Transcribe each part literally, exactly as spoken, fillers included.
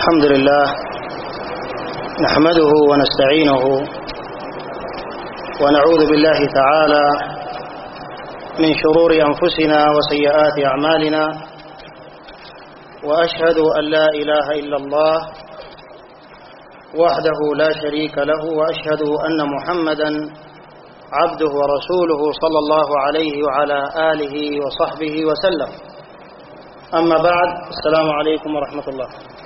الحمد لله نحمده ونستعينه ونعوذ بالله تعالى من شرور أنفسنا وسيئات أعمالنا، وأشهد أن لا إله إلا الله وحده لا شريك له، وأشهد أن محمدا عبده ورسوله صلى الله عليه وعلى آله وصحبه وسلم. أما بعد، السلام عليكم ورحمة الله.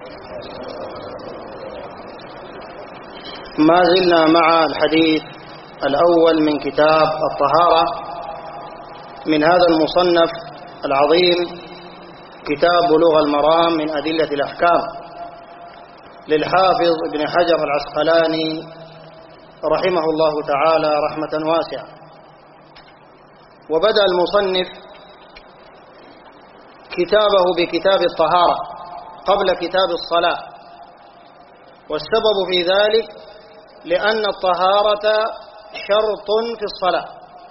ما زلنا مع الحديث الأول من كتاب الطهارة من هذا المصنف العظيم، كتاب بلوغ المرام من أدلة الأحكام للحافظ ابن حجر العسقلاني رحمه الله تعالى رحمة واسعة. وبدأ المصنف كتابه بكتاب الطهارة قبل كتاب الصلاة، والسبب في ذلك لأن الطهارة شرط في الصلاة،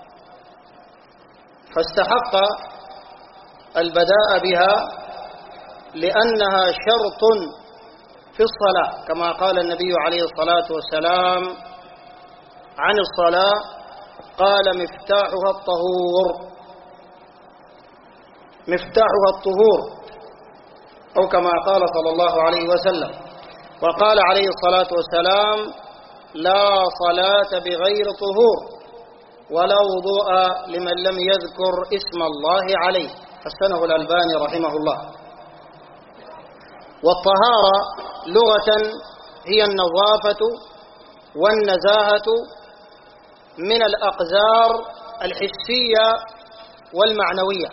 فاستحق البداء بها لأنها شرط في الصلاة، كما قال النبي عليه الصلاة والسلام عن الصلاة، قال مفتاحها الطهور، مفتاحها الطهور، أو كما قال صلى الله عليه وسلم. وقال عليه الصلاة والسلام لا صلاة بغير طهور ولا وضوء لمن لم يذكر اسم الله عليه، حسنه الألباني رحمه الله. والطهارة لغة هي النظافة والنزاهة من الأقذار الحسية والمعنوية.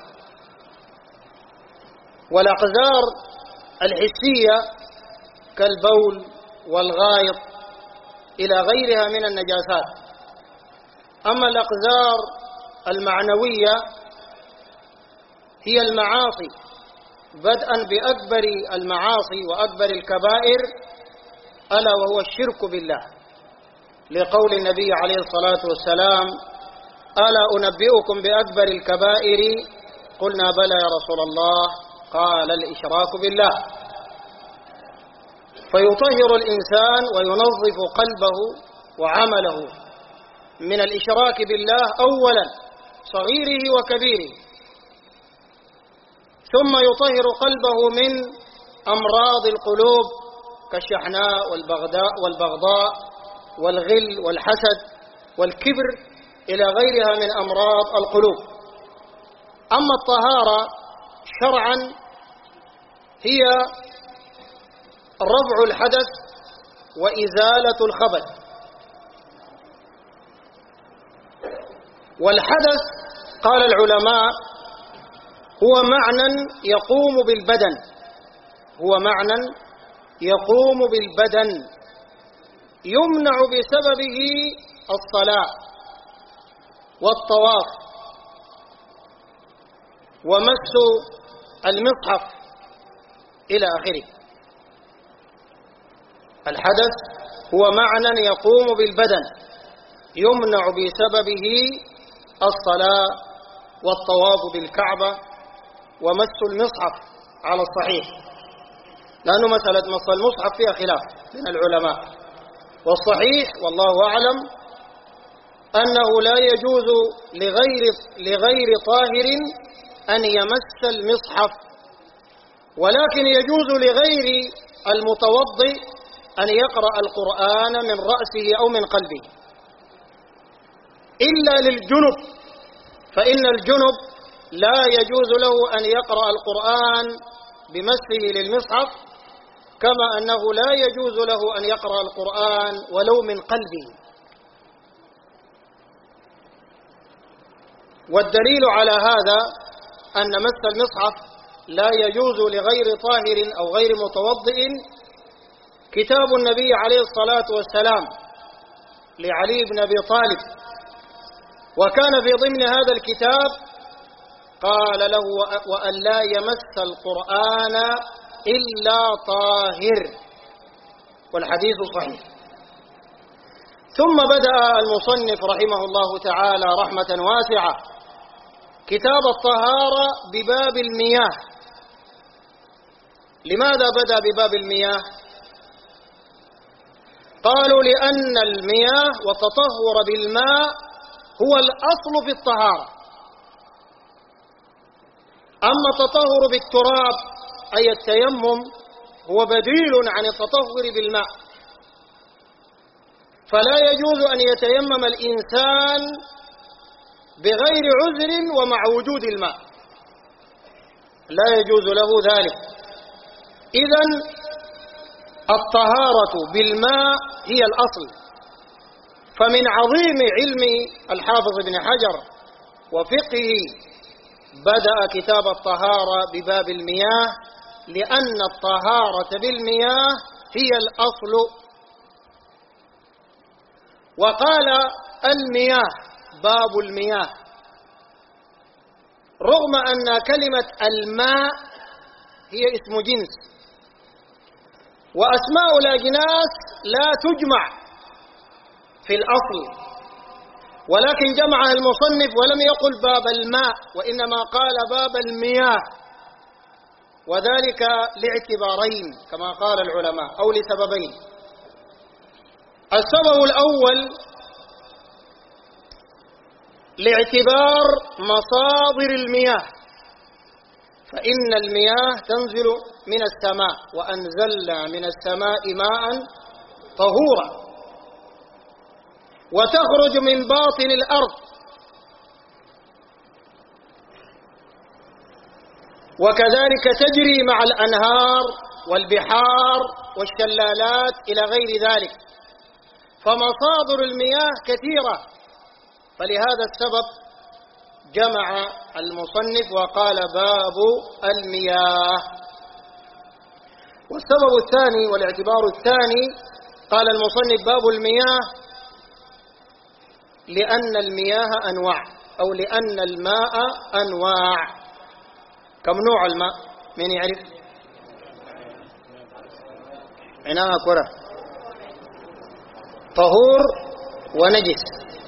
والأقذار الحسية كالبول والغائط إلى غيرها من النجاسات. أما الأقذار المعنوية هي المعاصي، بدءا بأكبر المعاصي وأكبر الكبائر، ألا وهو الشرك بالله، لقول النبي عليه الصلاة والسلام ألا أنبئكم بأكبر الكبائر؟ قلنا بلى يا رسول الله، قال الإشراك بالله. فيطهر الإنسان وينظف قلبه وعمله من الإشراك بالله أولا، صغيره وكبيره، ثم يطهر قلبه من أمراض القلوب كالشحناء والبغضاء والبغضاء والغل والحسد والكبر إلى غيرها من أمراض القلوب. أما الطهارة شرعا هي رفع الحدث وإزالة الخبث. والحدث قال العلماء هو معنى يقوم بالبدن، هو معنى يقوم بالبدن يمنع بسببه الصلاة والطواف ومس المصحف إلى آخره. الحدث هو معنى يقوم بالبدن يمنع بسببه الصلاة والطواف بالكعبة ومس المصحف على الصحيح، لأنه مسألة مس المصحف فيها خلاف من العلماء، والصحيح والله أعلم أنه لا يجوز لغير, لغير طاهر أن يمس المصحف، ولكن يجوز لغير المتوضئ أن يقرأ القرآن من رأسه أو من قلبه، إلا للجنب، فإن الجنب لا يجوز له أن يقرأ القرآن بمسه للمصحف، كما أنه لا يجوز له أن يقرأ القرآن ولو من قلبه. والدليل على هذا أن مس المصحف لا يجوز لغير طاهر أو غير متوضئ كتاب النبي عليه الصلاة والسلام لعلي بن أبي طالب، وكان في ضمن هذا الكتاب قال له وأن لا يمس القرآن إلا طاهر، والحديث صحيح. ثم بدأ المصنف رحمه الله تعالى رحمة واسعة كتاب الطهارة بباب المياه. لماذا بدأ بباب المياه؟ قالوا لأن المياه والتطهر بالماء هو الأصل في الطهارة، أما التطهر بالتراب أي التيمم هو بديل عن التطهر بالماء، فلا يجوز أن يتيمم الإنسان بغير عذر ومع وجود الماء، لا يجوز له ذلك. إذن الطهارة بالماء هي الأصل. فمن عظيم علم الحافظ ابن حجر وفقهه بدأ كتاب الطهارة بباب المياه، لأن الطهارة بالمياه هي الأصل. وقال المياه باب المياه، رغم أن كلمة الماء هي اسم جنس، وأسماء الأجناس لا تجمع في الأصل، ولكن جمعها المصنف ولم يقل باب الماء، وإنما قال باب المياه، وذلك لاعتبارين كما قال العلماء أو لسببين. السبب الأول لاعتبار مصادر المياه، فإن المياه تنزل من السماء، وأنزلنا من السماء ماء طهورا، وتخرج من باطن الأرض، وكذلك تجري مع الأنهار والبحار والشلالات إلى غير ذلك، فمصادر المياه كثيرة، فلهذا السبب جمع المصنف وقال باب المياه. والسبب الثاني والاعتبار الثاني قال المصنف باب المياه لأن المياه أنواع، أو لأن الماء أنواع. كم نوع الماء؟ من يعرف؟ عناء كرة، طهور ونجس.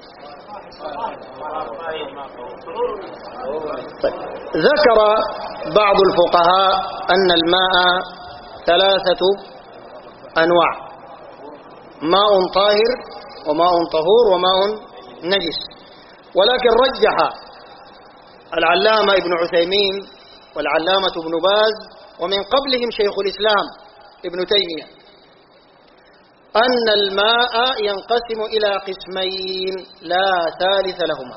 طيب. ذكر بعض الفقهاء أن الماء ثلاثة أنواع: ماء طاهر وماء طهور وماء نجس، ولكن رجح العلامة ابن عثيمين والعلامة ابن باز ومن قبلهم شيخ الإسلام ابن تيمية أن الماء ينقسم إلى قسمين لا ثالث لهما: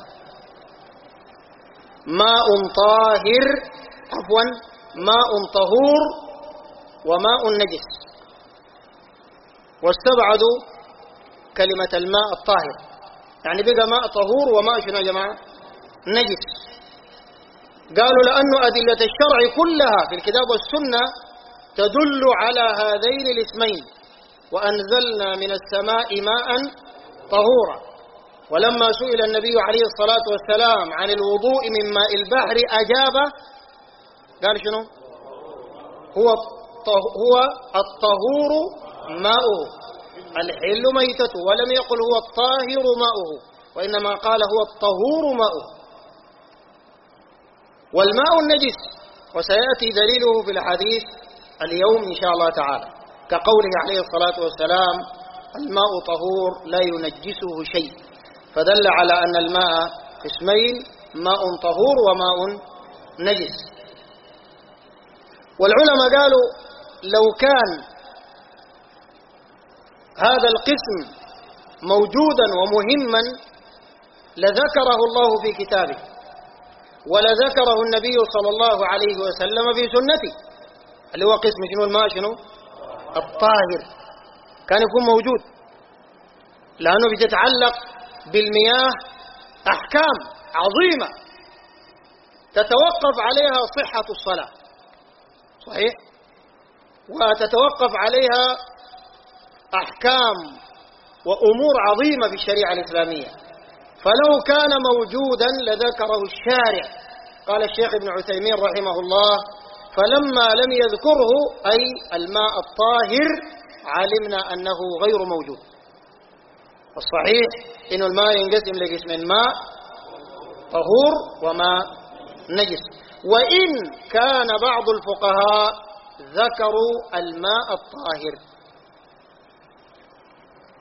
ماء طاهر عفوا ماء طهور وماء نجس. واستبعدوا كلمة الماء الطاهر، يعني بقى ماء طهور وماء شنو يا جماعة؟ نجس. قالوا لأن أدلة الشرع كلها في الكتاب والسنة تدل على هذين الاسمين: وأنزلنا من السماء ماء طهورا. ولما سئل النبي عليه الصلاة والسلام عن الوضوء من ماء البحر أجاب قال شنو؟ هو هو الطهور ماؤه، الحل ميتته، ولم يقل هو الطاهر ماؤه، وإنما قال هو الطهور ماؤه. والماء النجس وسيأتي دليله في الحديث اليوم إن شاء الله تعالى، كقوله عليه الصلاة والسلام: الماء طهور لا ينجسه شيء، فدل على أن الماء قسمين: ماء طهور وماء نجس. والعلماء قالوا لو كان هذا القسم موجودا ومهما لذكره الله في كتابه، ولذكره النبي صلى الله عليه وسلم في سنته، اللي هو قسم شنو؟ الماء شنو؟ الطاهر، كان يكون موجود، لأنه بتتعلق بالمياه أحكام عظيمة تتوقف عليها صحة الصلاة، صحيح؟ وتتوقف عليها أحكام وأمور عظيمة في الشريعة الإسلامية، فلو كان موجودا لذكره الشارع. قال الشيخ ابن عثيمين رحمه الله: فلما لم يذكره أي الماء الطاهر علمنا أنه غير موجود. والصحيح إن الماء ينقسم لقسمين: ماء طهور وماء نجس. وإن كان بعض الفقهاء ذكروا الماء الطاهر،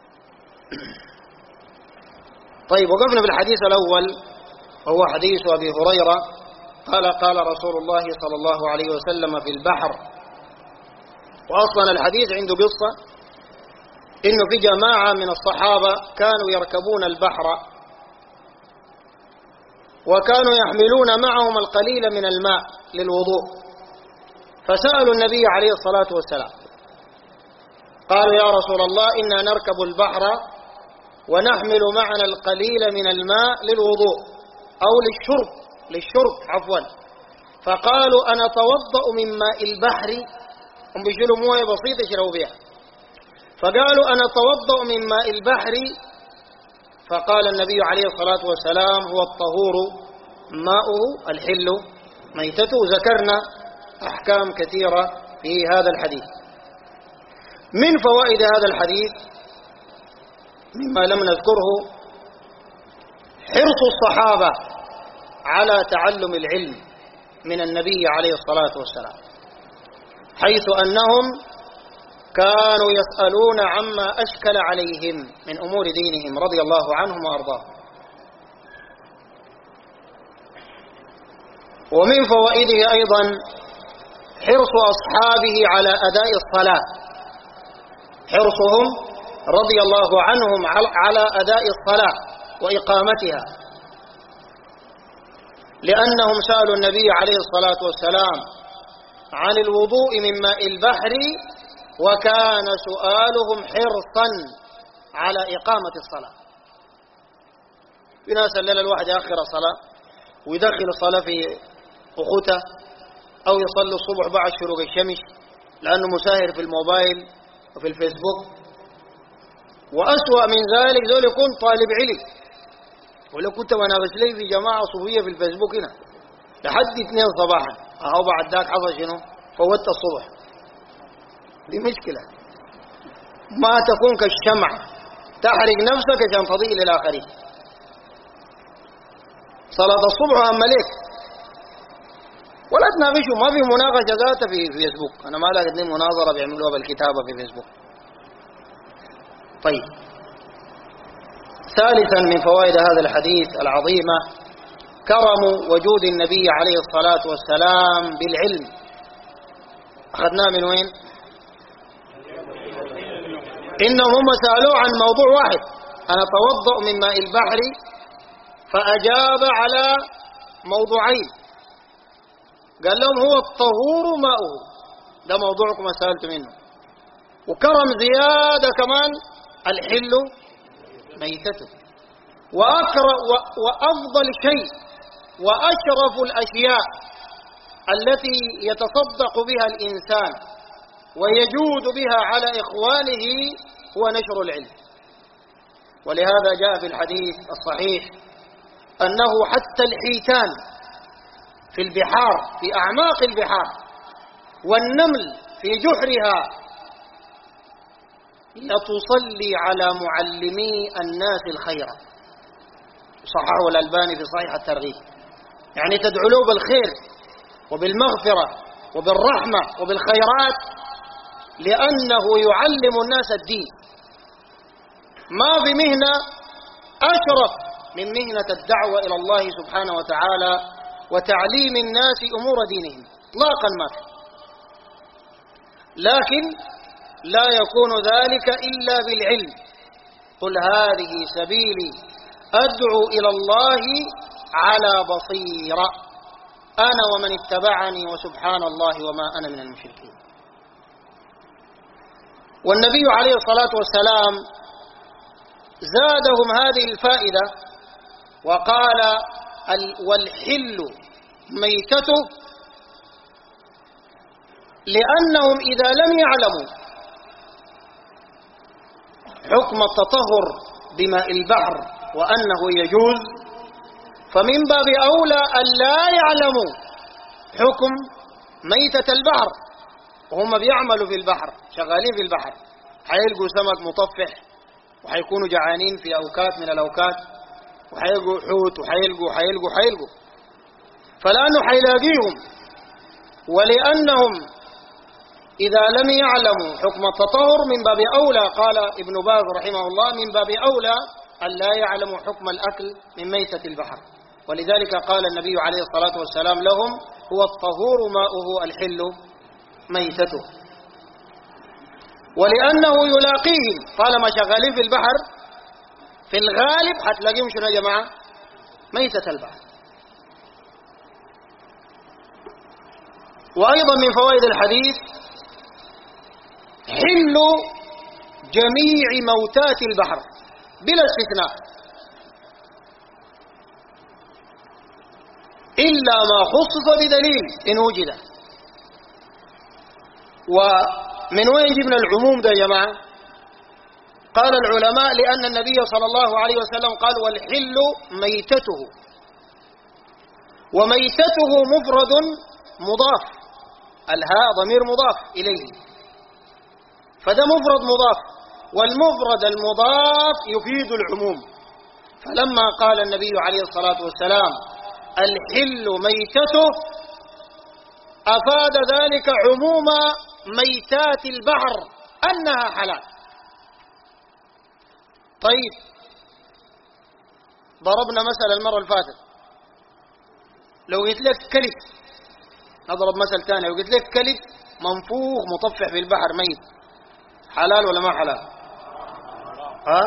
طيب، وقفنا في الحديث الأول وهو حديث أبي هريرة قال قال رسول الله صلى الله عليه وسلم في البحر. وأصلا الحديث عنده قصة إنه في جماعة من الصحابة كانوا يركبون البحر وكانوا يحملون معهم القليل من الماء للوضوء، فسألوا النبي عليه الصلاة والسلام قالوا يا رسول الله إنا نركب البحر ونحمل معنا القليل من الماء للوضوء أو للشرب للشرب عفوا فقالوا أنا أتوضأ من ماء البحر، هم بيشيلوا موية بسيطة يشربوا بها، فقالوا أنا أتوضأ من ماء البحر، فقال النبي عليه الصلاة والسلام هو الطهور ماؤه الحل ميتته. ذكرنا أحكام كثيرة في هذا الحديث. من فوائد هذا الحديث مما لم نذكره حرص الصحابة على تعلم العلم من النبي عليه الصلاة والسلام، حيث أنهم كانوا يسألون عما أشكل عليهم من أمور دينهم رضي الله عنهم وأرضاهم. ومن فوائده أيضا حرص أصحابه على أداء الصلاة، حرصهم رضي الله عنهم على أداء الصلاة وإقامتها، لأنهم سألوا النبي عليه الصلاة والسلام عن الوضوء من ماء البحر وكان سؤالهم حرصا على إقامة الصلاة. في ناس الليلة الواحد يأخر الصلاة ويدخل الصلاة في أخوته أو يصلي الصبح بعد شروق الشمس لأنه مساهر في الموبايل وفي الفيسبوك، وأسوأ من ذلك ذول يكون طالب علم، ولو كنت منافس لي في جماعة صوفية في الفيسبوك هنا لحد اثنين صباحا أهو بعد ذاك حصل شنو فوت الصبح. دي مشكلة، ما تكون كالشمع تحرق نفسك عشان تضيء للآخرين. صلاة الصبح أهم ليك، ولا تناقشوا، ما في مناقشة ذاتها في فيسبوك. أنا ما لاقي اثنين مناظرة بيعملوها بالكتابة في فيسبوك. طيب، ثالثا من فوائد هذا الحديث العظيمة كرم وجود النبي عليه الصلاة والسلام بالعلم. أخذناه من وين؟ إنهم هم سألوه عن موضوع واحد، أنا أتوضأ من ماء البحر، فأجاب على موضوعين، قال لهم هو الطهور ماؤه، ده موضوعكم ما سألت منه، وكرم زيادة كمان الحل ميتته. وأكرم وأفضل شيء وأشرف الأشياء التي يتصدق بها الإنسان ويجود بها على إخوانه هو نشر العلم. ولهذا جاء في الحديث الصحيح أنه حتى الحيتان في البحار في أعماق البحار والنمل في جحرها لتصلي على معلمي الناس الخير، صححه الألباني في صحيح الترغيب، يعني تدعو له بالخير وبالمغفرة وبالرحمة وبالخيرات لأنه يعلم الناس الدين. ما في مهنة أشرف من مهنة الدعوة إلى الله سبحانه وتعالى وتعليم الناس أمور دينهم إطلاقا ما في، لكن لا يكون ذلك إلا بالعلم. قل هذه سبيلي أدعو إلى الله على بصيرة أنا ومن اتبعني وسبحان الله وما أنا من المشركين. والنبي عليه الصلاة والسلام زادهم هذه الفائدة وقال والحل ميتته، لأنهم إذا لم يعلموا حكم التطهر بماء البحر وأنه يجوز، فمن باب أولى أن لا يعلموا حكم ميتة البحر، وهم بيعملوا في البحر شغالين في البحر، حيلقوا سمك مطفح وحيكونوا جعانين في أوقات من الأوقات، وحيلقوا حوت وحيلقوا حيلقوا حيلقوا فلأنه حيلاقيهم، ولأنهم إذا لم يعلموا حكم التطهر من باب أولى، قال ابن باز رحمه الله، من باب أولى أن لا يعلموا حكم الأكل من ميتة البحر. ولذلك قال النبي عليه الصلاة والسلام لهم: هو الطهور ماؤه الحل ميتته. ولأنه يلاقيهم طالما شغالين في البحر في الغالب حتلاقيهم شنو يا جماعة؟ ميتة البحر. وأيضا من فوائد الحديث حل جميع موتات البحر بلا استثناء، إلا ما خصص بدليل إن وجد. ومن وين جبنا العموم ده يا جماعة؟ قال العلماء: لأن النبي صلى الله عليه وسلم قال: والحل ميتته، وميتته مفرد مضاف، الهاء ضمير مضاف إليه، فده مفرد مضاف، والمفرد المضاف يفيد العموم. فلما قال النبي عليه الصلاة والسلام: الحل ميتته، أفاد ذلك عموم ميتات البحر أنها حلال. طيب، ضربنا مثل المرة الفاتت، لو قلت لك كلب، نضرب مثل ثاني، لو قلت لك كلب منفوخ مطفح في البحر ميت، حلال ولا ما حلال؟ ها؟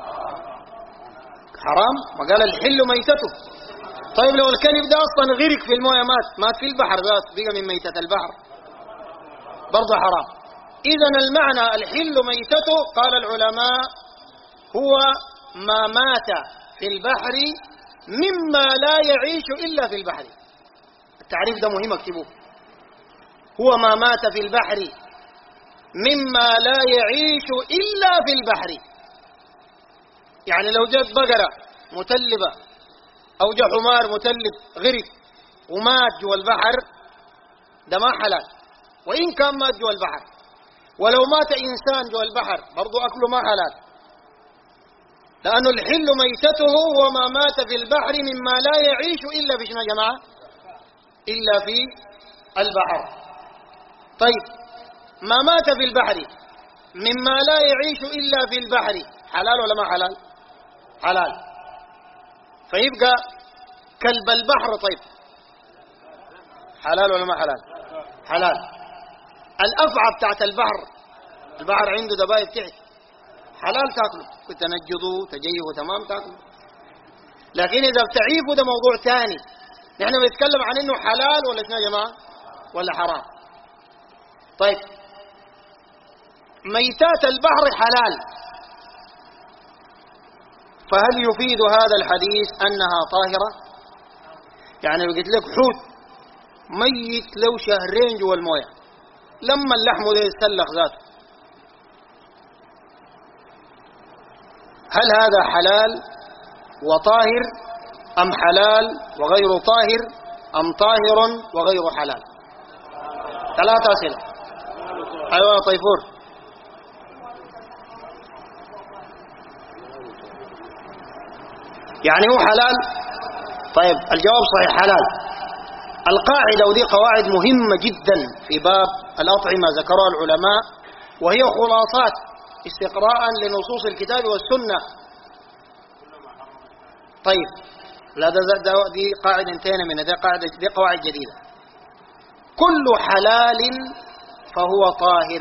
حرام؟ ما قال الحل ميتته. طيب لو الكلب ده اصلا غرق في المويه، مات مات في البحر، ذات بقى من ميتة البحر، برضه حرام. اذا المعنى الحل ميتته، قال العلماء: هو ما مات في البحر مما لا يعيش الا في البحر. التعريف ده مهم اكتبوه. هو ما مات في البحر مما لا يعيش إلا في البحر. يعني لو جت بقرة متلبة أو جاء حمار متلب غرق ومات جوا البحر، ده ما حلال وإن كان مات جوا البحر. ولو مات إنسان جوا البحر برضو أكله ما حلال، لأنه الحل ميتته هو ما مات في البحر مما لا يعيش إلا في شنو يا جماعة؟ إلا في البحر. طيب، ما مات في البحر مما لا يعيش إلا في البحر حلال ولا ما حلال؟ حلال. فيبقى كلب البحر، طيب حلال ولا ما حلال؟ حلال. الأفعى بتاعت البحر، البحر عنده دبائب تحت، حلال تاكله، كنت تنجضه تجيه تمام تاكله. لكن إذا بتعيفه ده موضوع ثاني، نحن بنتكلم عن إنه حلال ولا شنو يا جماعة؟ ولا حرام. طيب، ميتات البحر حلال، فهل يفيد هذا الحديث أنها طاهرة؟ يعني لو قلت لك حوت ميت لو شهرين جوا المويه، لما اللحم ده يتسلخ ذاته، هل هذا حلال وطاهر أم حلال وغير طاهر أم طاهر وغير حلال؟ ثلاثة أسئلة. أيوة يا طيفور. يعني هو حلال؟ طيب الجواب صحيح، حلال. القاعدة، ودي قواعد مهمة جدا في باب الأطعمة ذكرها العلماء، وهي خلاصات استقراء لنصوص الكتاب والسنة. طيب، لا ده, ده دي قاعدة انتهينا منها، دي قاعدة، دي قواعد جديدة. كل حلال فهو طاهر.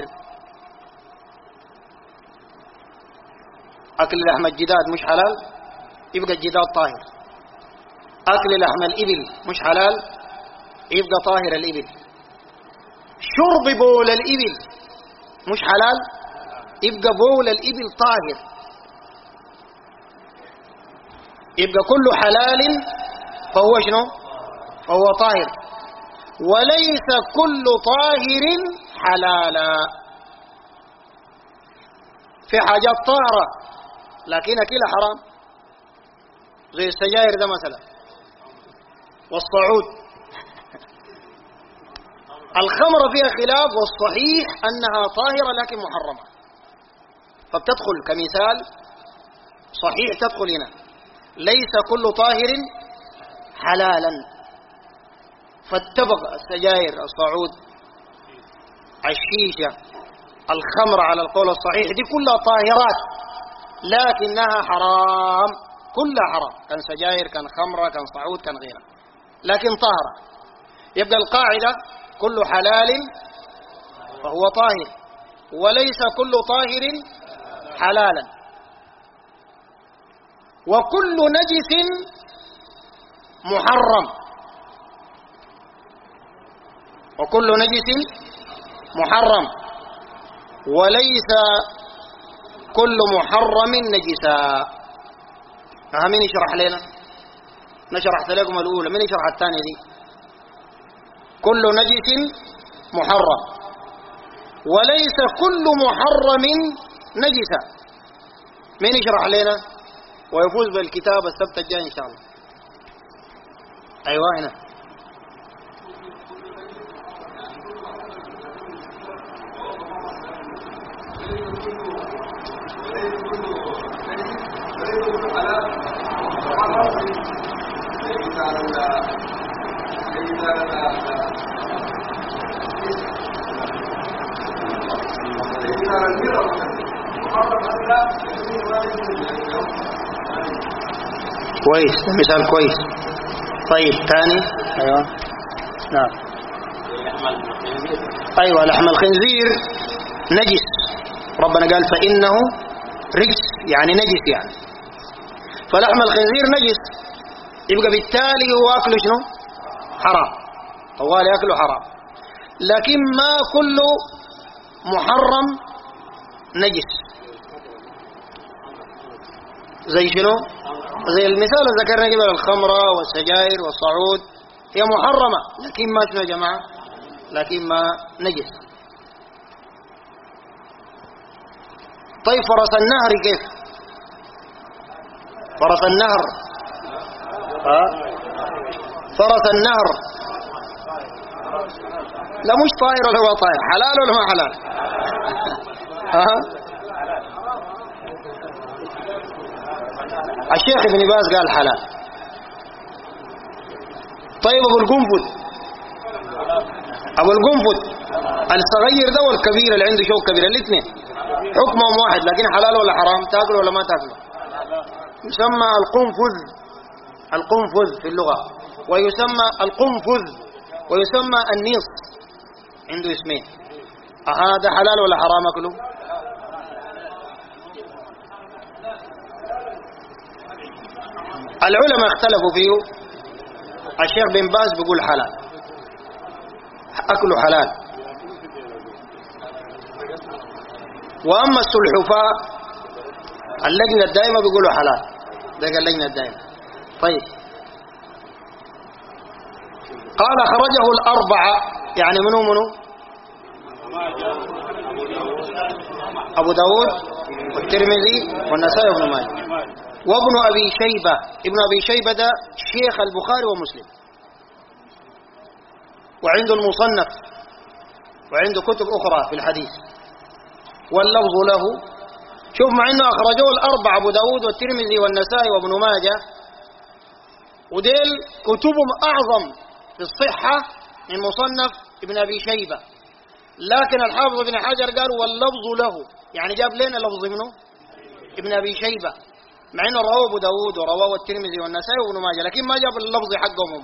أكل لحم الجداد مش حلال، يبقى الجداد طاهر. أكل لحم الإبل مش حلال، يبقى طاهر الإبل. شرب بول الإبل مش حلال، يبقى بول الإبل طاهر. يبقى كل حلال فهو شنو؟ فهو طاهر. وليس كل طاهر حلالا. في حاجات طاهرة لكن أكلها حرام، زي السجاير ده مثلا والصعود. الخمر فيها خلاف، والصحيح أنها طاهرة لكن محرمة، فبتدخل كمثال صحيح تدخل هنا. ليس كل طاهر حلالا، فاتفق السجاير، الصعود، الشيشة، الخمر على القول الصحيح، دي كلها طاهرات لكنها حرام، كلها حرام، كان سجاير كان خمرة كان صعود كان غيرها، لكن طاهرة. يبقى القاعدة كل حلال فهو طاهر، وليس كل طاهر حلالا، وكل نجس محرم، وكل نجس محرم، وليس كل محرم نجسا. ها مين يشرح لنا؟ نشرحت لكم الأولى، مين يشرح الثانية دي؟ كل نجس محرم وليس كل محرم نجسا. مين يشرح لنا ويفوز بالكتاب السبت الجاي إن شاء الله؟ أيوة هنا. كويس، مثال كويس. طيب ثاني. ايوه نعم. ايوه لحم الخنزير نجس، ربنا قال فإنه رجس، يعني نجس يعني، فلحم الخنزير نجس، يبقى بالتالي هو اكله شنو؟ حرام، طوال ياكله حرام. لكن ما كل محرم نجس. زي شنو؟ زي المثال اللي ذكرنا قبل، الخمرة والسجاير والصعود هي محرمة لكن ما شنو يا جماعة؟ لكن ما نجس. طيب فرس النهر كيف؟ فرس النهر ها؟ فرس النهر لا مش طائر ولا هو طائر، حلال ولا ما حلال؟ ها؟ الشيخ ابن باز قال حلال. طيب ابو القنفذ، ابو القنفذ الصغير ده والكبير اللي عنده شوك كبير، الاثنين حكمهم واحد، لكن حلال ولا حرام؟ تاكله ولا ما تاكله؟ يسمى القنفذ، القنفذ في اللغة، ويسمى القنفذ ويسمى النيص، عنده اسمين. هذا حلال ولا حرام اكله؟ العلماء اختلفوا فيه. الشيخ بن باز بيقول حلال، أكله حلال. وأما السلحفاء اللجنة الدائمة بيقولوا حلال، ده اللجنة الدائمة. طيب قال خرجه الأربعة، يعني منو منو؟ أبو داود والترمذي والنسائي وابن ماجه وابن أبي شيبة. ابن أبي شيبة ده شيخ البخاري ومسلم، وعنده المصنف وعنده كتب أخرى في الحديث، واللفظ له. شوف مع أنه أخرجوه الأربعة، أبو داود والترمذي والنسائي وابن ماجه، وديل كتبهم أعظم في الصحة من مصنف ابن أبي شيبة، لكن الحافظ ابن حجر قال واللفظ له، يعني جاب لنا لفظ منه ابن أبي شيبة، مع انه رواه ابو داود ورواه الترمذي والنسائي وابن ماجه، لكن ما جاب اللفظ حقهم،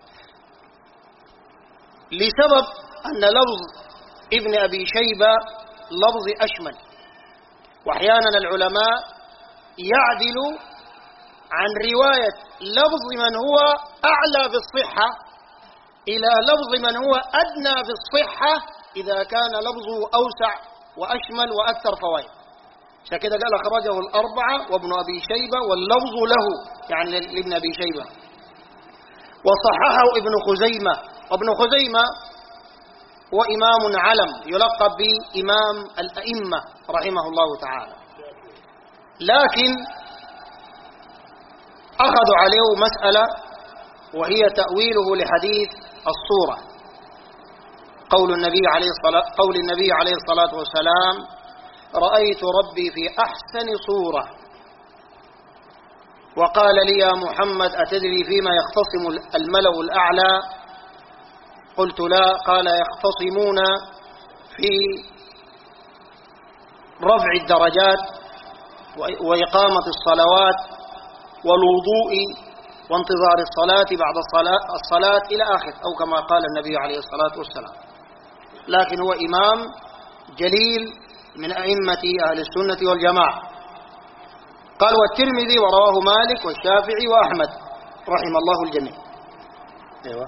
لسبب ان لفظ ابن ابي شيبه لفظ اشمل، واحيانا العلماء يعدلوا عن روايه لفظ من هو اعلى في الصحه الى لفظ من هو ادنى في الصحه اذا كان لفظه اوسع واشمل واكثر فوائد. عشان كده قال أخرجه الأربعة وابن أبي شيبة واللفظ له، يعني لابن أبي شيبة. وصححه ابن خزيمة، وابن خزيمة هو إمام علم يلقب بإمام الأئمة رحمه الله تعالى، لكن أخذوا عليه مسألة وهي تأويله لحديث الصورة، قول النبي عليه الصلاة قول النبي عليه الصلاة والسلام رأيت ربي في أحسن صورة، وقال لي يا محمد أتدري فيما يختصم الملأ الأعلى؟ قلت لا. قال يختصمون في رفع الدرجات وإقامة الصلوات والوضوء وانتظار الصلاة بعد الصلاة, الصلاة إلى آخر، أو كما قال النبي عليه الصلاة والسلام. لكن هو إمام جليل من أئمة أهل السنة والجماعة. قال والترمذي ورواه مالك والشافعي وأحمد رحم الله الجميع. أيوة.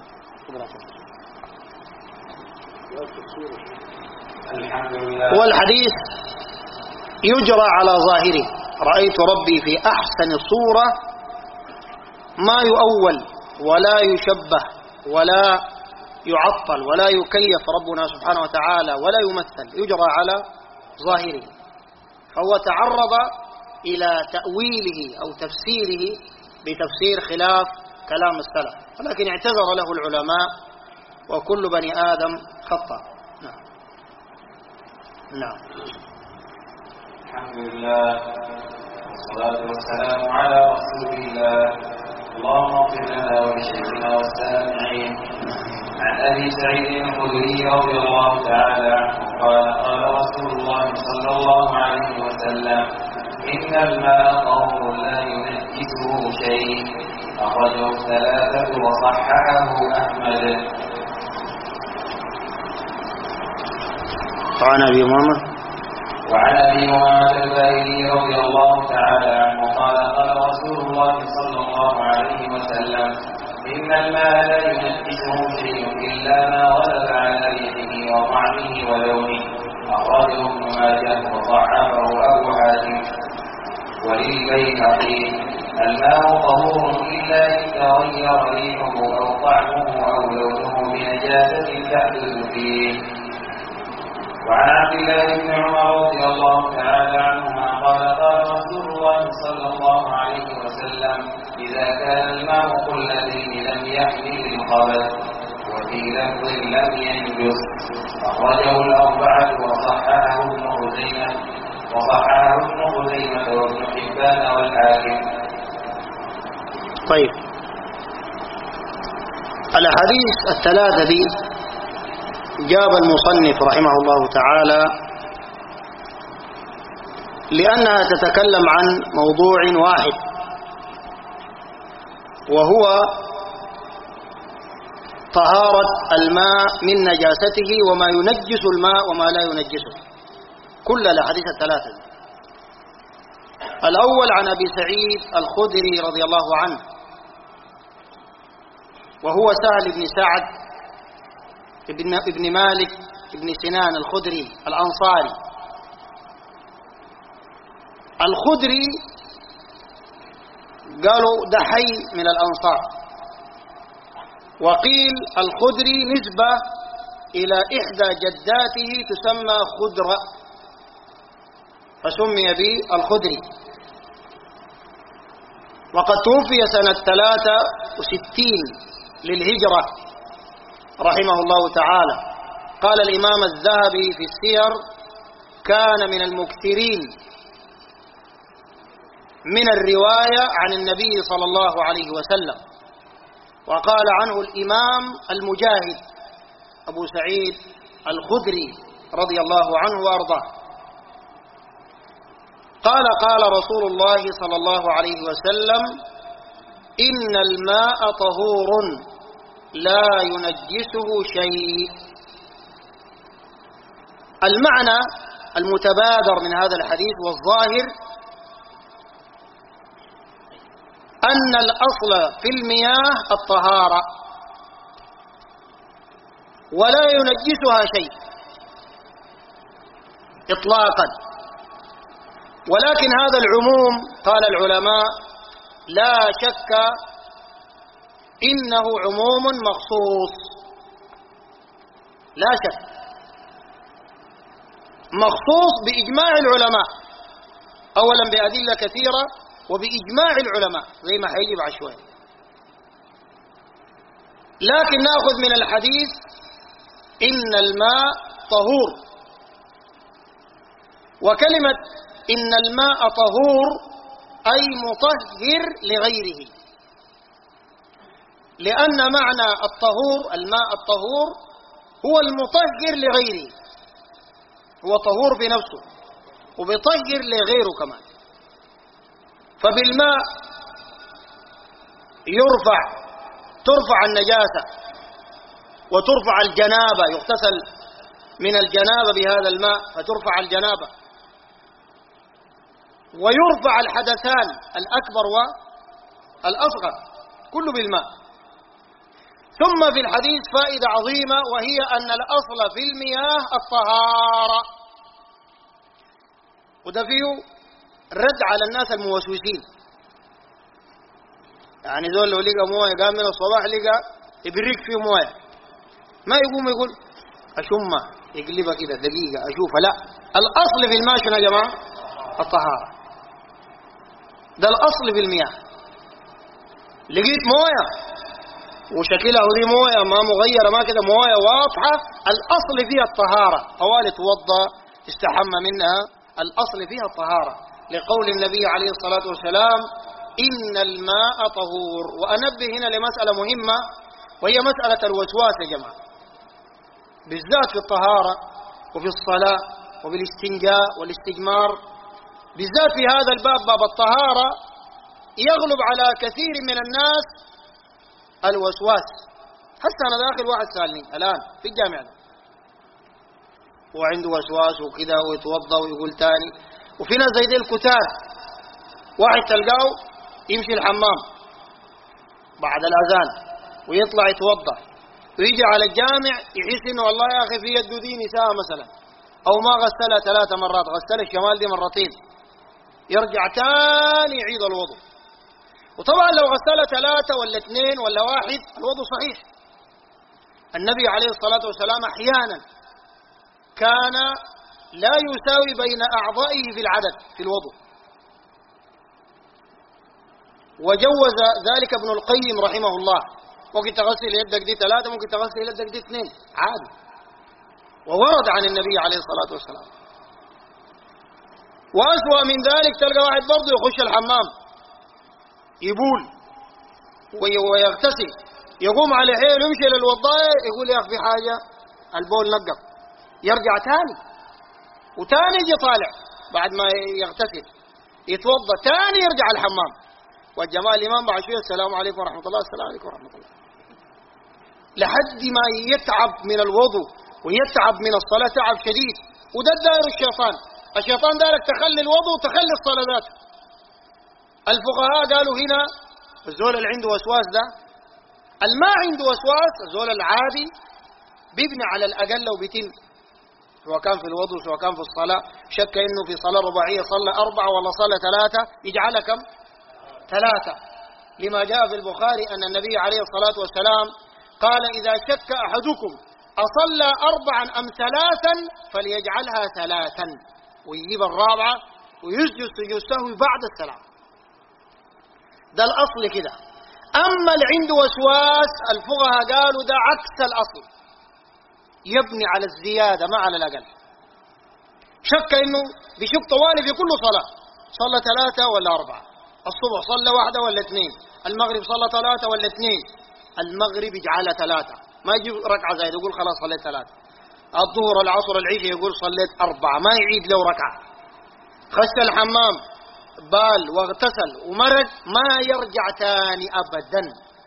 والحديث يجرى على ظاهره. رأيت ربي في أحسن صورة، ما يؤول ولا يشبه ولا يعطل ولا يكيف ربنا سبحانه وتعالى ولا يمثل، يجرى على ظاهره. فهو تعرض إلى تأويله أو تفسيره بتفسير خلاف كلام السلف، ولكن اعتذر له العلماء، وكل بني آدم خطأ. نعم. نعم. الحمد لله والصلاة والسلام على رسول الله. اللهم اغفر لنا ولشيخنا والسامعين. عن أبي سعيد الخدري رضي الله تعالى عنه قال قال رسول الله صلى الله عليه وسلم: إن الماء طهور لا ينجسه شيء. أخرجه الثلاثة وصححه أحمد. وعن أبي أمامة وعن أبي أمامة الباهلي رضي الله تعالى عنه قال قال رسول الله صلى الله عليه وسلم: إن الماء لا ينجسه شيء إلا ما غلب على ريحه وطعمه ولونه. أخرجه ابن ماجه وضعفه أبو حاتم. وللبيهقي: الماء طهور إلا إن تغير ريحه أو طعمه أو لونه بنجاسة تحدث فيه. وعن عبد الله بن عمر رضي الله تعالى عنهما قال قال رسول الله صلى الله عليه وسلم: إذا كان الماء قلتين لم يحمل الخبث، وفي لفظ لم ينجس. أخرجه الأربعة وصححه ابن خزيمة وصححه ابن خزيمة وابن حبان والحاكم. طيب، الأحاديث الثلاثة دي جاب المصنف رحمه الله تعالى لأنها تتكلم عن موضوع واحد، وهو طهارة الماء من نجاسته وما ينجس الماء وما لا ينجسه، كل الأحاديث الثلاثة. الأول عن أبي سعيد الخدري رضي الله عنه، وهو سهل بن سعد ابن, ابن مالك ابن سنان الخدري الأنصاري. الخدري قالوا ده حي من الأنصار، وقيل الخدري نسبة إلى إحدى جداته تسمى خدرة، فسمي به الخدري. وقد توفي سنة ثلاثة وستين للهجرة رحمه الله تعالى. قال الإمام الذهبي في السير: كان من المكثرين من الرواية عن النبي صلى الله عليه وسلم. وقال عنه الإمام المجاهد أبو سعيد الخدري رضي الله عنه وأرضاه، قال قال رسول الله صلى الله عليه وسلم: إن الماء طهور لا ينجسه شيء. المعنى المتبادر من هذا الحديث والظاهر أن الأصل في المياه الطهارة ولا ينجسها شيء إطلاقا، ولكن هذا العموم قال العلماء لا شك إنه عموم مخصوص، لا شك مخصوص بإجماع العلماء، أولا بأدلة كثيرة وبإجماع العلماء زي ما حيجي بعد شوية. لكن نأخذ من الحديث إن الماء طهور، وكلمة إن الماء طهور أي مطهر لغيره، لأن معنى الطهور الماء الطهور هو المطهر لغيره، هو طهور بنفسه وبيطهر لغيره كمان. فبالماء يرفع ترفع النجاسة وترفع الجنابة، يغتسل من الجنابة بهذا الماء فترفع الجنابة، ويرفع الحدثان الأكبر والأصغر كله بالماء. ثم في الحديث فائدة عظيمة، وهي أن الأصل في المياه الطهارة، وده فيه رد على الناس الموسوسين. يعني ذول لو لقى مويه قام من الصباح لقى يبريك فيه مويه، ما يقوم يقول أشمها يقلبها كده دقيقة أشوفها، لا، الأصل في الماء شنو يا جماعة؟ الطهارة. ده الأصل في المياه. لقيت مويه وشكلها ودي مويه ما مغيرة ما كده مويه واضحة، الأصل فيها الطهارة، طوال توضى استحمى منها، الأصل فيها الطهارة، لقول النبي عليه الصلاة والسلام إن الماء طهور. وأنبه هنا لمسألة مهمة، وهي مسألة الوسواس يا جماعة، بالذات في الطهارة وفي الصلاة وفي الاستنجاء والاستجمار، بالذات في هذا الباب باب الطهارة يغلب على كثير من الناس الوسواس. حتى أنا داخل واحد سألني الآن في الجامعة وعنده وسواس وكذا ويتوضأ ويقول تاني، وفي ناس زي دي الكتار، واحد تلقاه يمشي الحمام بعد الأذان ويطلع يتوضأ ويجي على الجامع يحس إنه والله يا أخي في يده دي نساء مثلا، أو ما غسلها ثلاثة مرات، غسل الشمال دي مرتين، يرجع تاني يعيد الوضوء. وطبعا لو غسلها ثلاثة ولا اثنين ولا واحد الوضوء صحيح. النبي عليه الصلاة والسلام أحيانا كان لا يساوي بين أعضائه في العدد في الوضوء، وجوز ذلك ابن القيم رحمه الله، ممكن تغسل يدك دي ثلاثة، ممكن تغسل يدك دي اثنين عادي، وورد عن النبي عليه الصلاة والسلام. وأسوأ من ذلك تلقى واحد برضه يخش الحمام يبول ويغتسل، يقوم على حيل يمشي للوضاء يقول يا أخي في حاجة البول نقف، يرجع تاني وتاني يجي طالع بعد ما يغتسل يتوضا تاني يرجع الحمام، والجماعة الإمام بعد شوية السلام عليكم ورحمة الله، السلام عليكم ورحمة الله، لحد ما يتعب من الوضوء ويتعب من الصلاة تعب شديد. وده داير الشيطان، الشيطان دارك تخلي الوضوء وتخلي الصلاة ذاته. الفقهاء قالوا هنا الزول اللي عنده وسواس ده، الما عنده وسواس الزول العادي بيبني على الأقل لو بيتم، سواء كان في الوضوء سواء كان في الصلاة، شك إنه في صلاة رباعية صلى أربعة ولا صلى ثلاثة يجعلها كم؟ ثلاثة، لما جاء في البخاري أن النبي عليه الصلاة والسلام قال إذا شك أحدكم أصلى أربعا أم ثلاثا فليجعلها ثلاثا، ويجيب الرابعة ويسجد سجود سهو بعد السلام. ده الأصل كده. أما اللي عنده وسواس الفقهاء قالوا ده عكس الأصل، يبني على الزيادة ما على الأقل. شك إنه بيشك طوالي في كل صلاة، صلى ثلاثة ولا أربعة، الصبح صلى واحدة ولا اثنين، المغرب صلى ثلاثة ولا اثنين، المغرب يجعلها ثلاثة، ما يجي ركعة زايد يقول خلاص صليت ثلاثة، الظهر العصر العشاء يقول صليت أربعة، ما يعيد له ركعة. خش الحمام بال واغتسل ومرق ما يرجع تاني أبدا،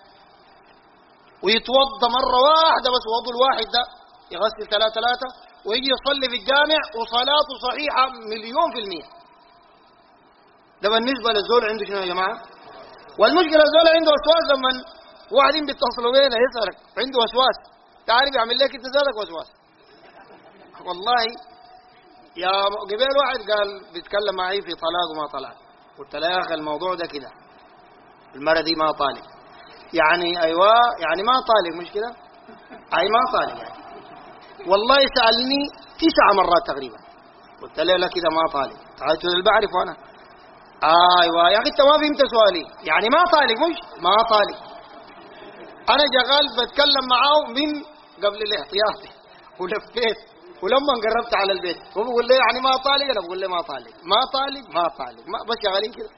ويتوضى مرة واحدة بس، وضوء الواحد ده يغسل ثلاثة ثلاثة ويجي يصلي في الجامع وصلاته صحيحة مليون في المية. ده بالنسبة للزول عنده شنو يا جماعة؟ والمشكلة الزول عنده وسواس، لما واحدين بيتصلوا بينا يسألك عنده وسواس، تعرف يعمل لك انت ذاتك وسواس. والله يا قبل واحد قال بيتكلم معي في طلاق وما طلاق، قلت له يا اخي الموضوع ده كده، المرة دي ما طالق، يعني ايوه يعني ما طالق مش كده؟ اي ما طالق يعني. والله سألني تسع مرات تقريبا، قلت له لا كده ما طالق، قلت له بعرف انا. ايوه يا اخي انت ما فهمت سؤالي، يعني ما طالق مش ما طالق. انا شغال بتكلم معاه من قبل الاحتياطي ولفيت، ولما قربت على البيت هو بيقول لي يعني ما طالق، انا بقول له ما طالق ما طالق ما طالق ما بس شغالين كده.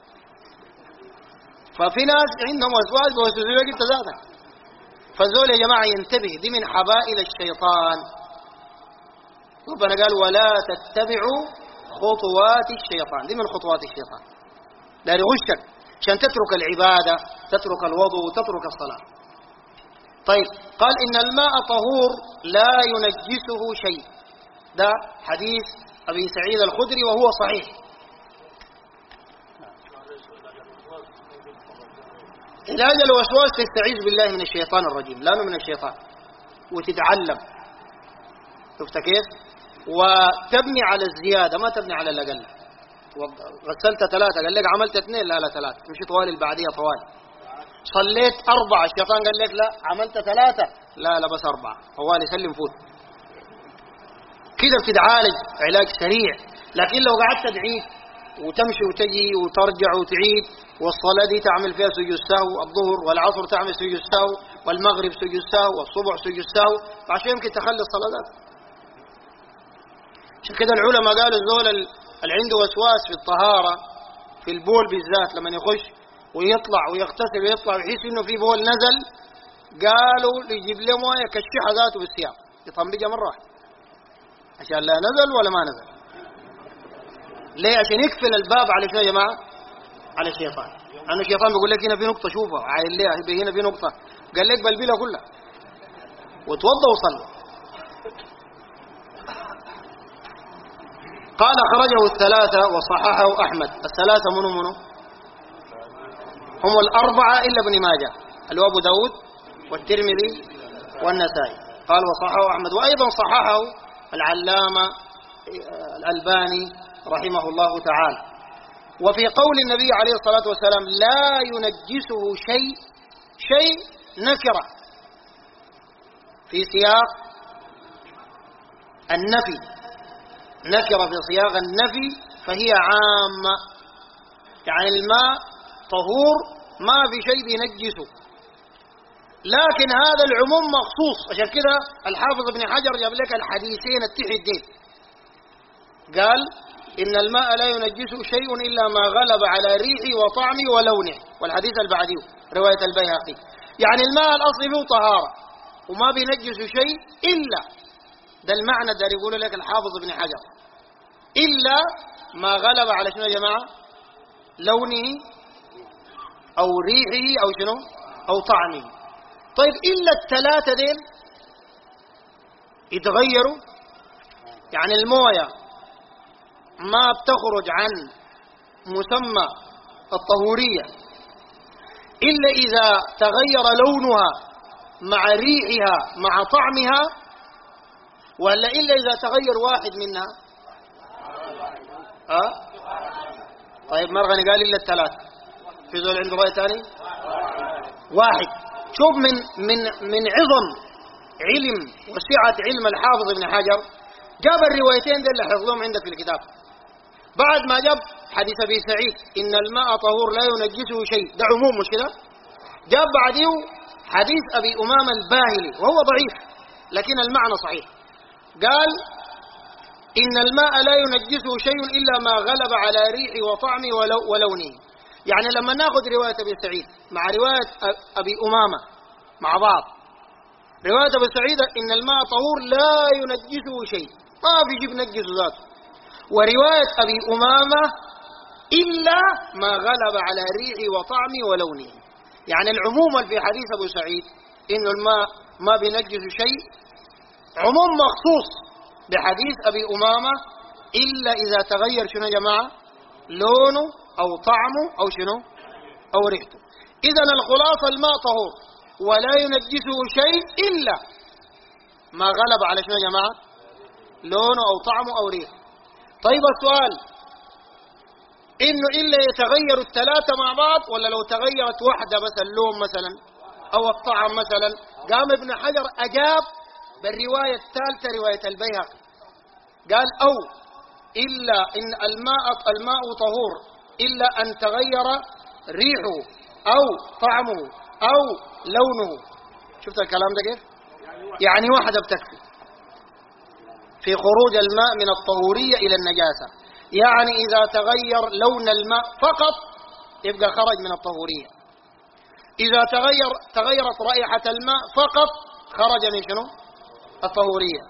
ففي ناس عندهم وسواس بيوسوسوا لك انت ذاتك. فالزول يا جماعه ينتبه، دي من حبائل الشيطان. ربنا قال ولا تتبعوا خطوات الشيطان. دي من خطوات الشيطان، دار يغشك عشان تترك العبادة، تترك الوضوء، تترك الصلاة. طيب قال إن الماء طهور لا ينجسه شيء، ده حديث أبي سعيد الخدري وهو صحيح. علاج الوسواس تستعيذ بالله من الشيطان الرجيم، لا من الشيطان، وتتعلم. شفت كيف؟ وتبني على الزيادة، ما تبني على الأقل. غسلت ثلاثة قال لك عملت اثنين، لا لا ثلاثة، تمشي طوال البعدية طوال. صليت أربعة الشيطان قال لك لا عملت ثلاثة، لا لا بس أربعة، طوال يسلم فوت. كده بتتعالج علاج سريع. لكن لو قعدت تعيد وتمشي وتجي وترجع وتعيد، والصلاة دي تعمل فيها سجود سهو، الظهر والعصر تعمل سجود سهو، والمغرب سجود سهو، والصبح سجود سهو، فعشان يمكن تخلي الصلاة. عشان كده العلماء قالوا الزول اللي عنده وسواس في الطهارة في البول بالذات، لما يخش ويطلع ويغتسل ويطلع ويحس انه في بول نزل، قالوا يجيب له مويه يكشحها ذاته بالثياب يطمجها مرة واحدة عشان لا نزل ولا ما نزل. ليه؟ عشان يقفل الباب على شنو يا جماعة؟ على الشيطان. لأن الشيطان بيقول لك هنا في نقطة، شوفها عايل ليه هنا في نقطة، قال لك بلبلها كلها وتوضى وصلي. قال خرجه الثلاثة وصححه أحمد. الثلاثة منو منو؟ هم الأربعة إلا ابن ماجه، اللي هو أبو داود والترمذي والنسائي. قال وصححه أحمد، وأيضا صححه العلامة الألباني رحمه الله تعالى. وفي قول النبي عليه الصلاة والسلام لا ينجسه شيء، شيء نكرة في سياق النفي، نكرة في سياق النفي فهي عامة، يعني الماء طهور ما في شيء ينجسه، لكن هذا العموم مخصوص. عشان كده الحافظ ابن حجر جاب لك الحديثين التحدين، قال إن الماء لا ينجسه شيء إلا ما غلب على ريحه وطعمه ولونه، والحديث البعدي رواية البيهقي. يعني الماء الأصلي فيه طهارة وما بينجسه شيء إلا، ده المعنى ده يقول لك الحافظ ابن حجر، إلا ما غلب على شنو يا جماعة؟ لونه أو ريحه أو شنو أو طعمه. طيب إلا الثلاثة دين يتغيروا، يعني الموية ما بتخرج عن مسمى الطهورية إلا إذا تغير لونها مع ريحها مع طعمها، ولا إلا إذا تغير واحد منها؟ أه؟ طيب مرغني قال إلا الثلاث، في ذول عنده رأي ثاني؟ واحد. شوف من من من عظم علم وسعة علم الحافظ ابن حجر، جاب الروايتين دي اللي حفظهم عندك في الكتاب. بعد ما جاب حديث أبي سعيد إن الماء طهور لا ينجسه شيء، ده عموم مش كده؟ جاب بعديه حديث أبي أمامة الباهلي وهو ضعيف لكن المعنى صحيح، قال إن الماء لا ينجسه شيء إلا ما غلب على ريحه وطعمه ولونه. يعني لما ناخذ رواية أبي سعيد مع رواية أبي أمامة مع بعض، رواية أبي سعيد إن الماء طهور لا ينجسه شيء، ما في شيء بنجس ذاته، ورواية أبي أمامة إلا ما غلب على ريحه وطعمه ولونه. يعني العموم في حديث أبو سعيد إن الماء ما بينجس شيء عموم مخصوص بحديث أبي أمامة إلا إذا تغير شنو يا جماعة؟ لونه أو طعمه أو شنو أو ريحته. إذن الخلاصة الماء طهور ولا ينجسه شيء إلا ما غلب على شنو يا جماعة؟ لونه أو طعمه أو ريحه. طيب السؤال، إنه إلا يتغير الثلاثة مع بعض، ولا لو تغيرت واحدة بس اللون مثلا أو الطعم مثلا؟ قام ابن حجر أجاب بالرواية الثالثة رواية البيهقي، قال أو إلا إن الماء الماء طهور إلا أن تغير ريحه أو طعمه أو لونه. شفت الكلام ده كيف؟ يعني واحدة بتكفي في خروج الماء من الطهورية إلى النجاسة. يعني إذا تغير لون الماء فقط يبقى خرج من الطهورية، إذا تغير تغيرت رائحة الماء فقط خرج من شنو؟ الطهورية،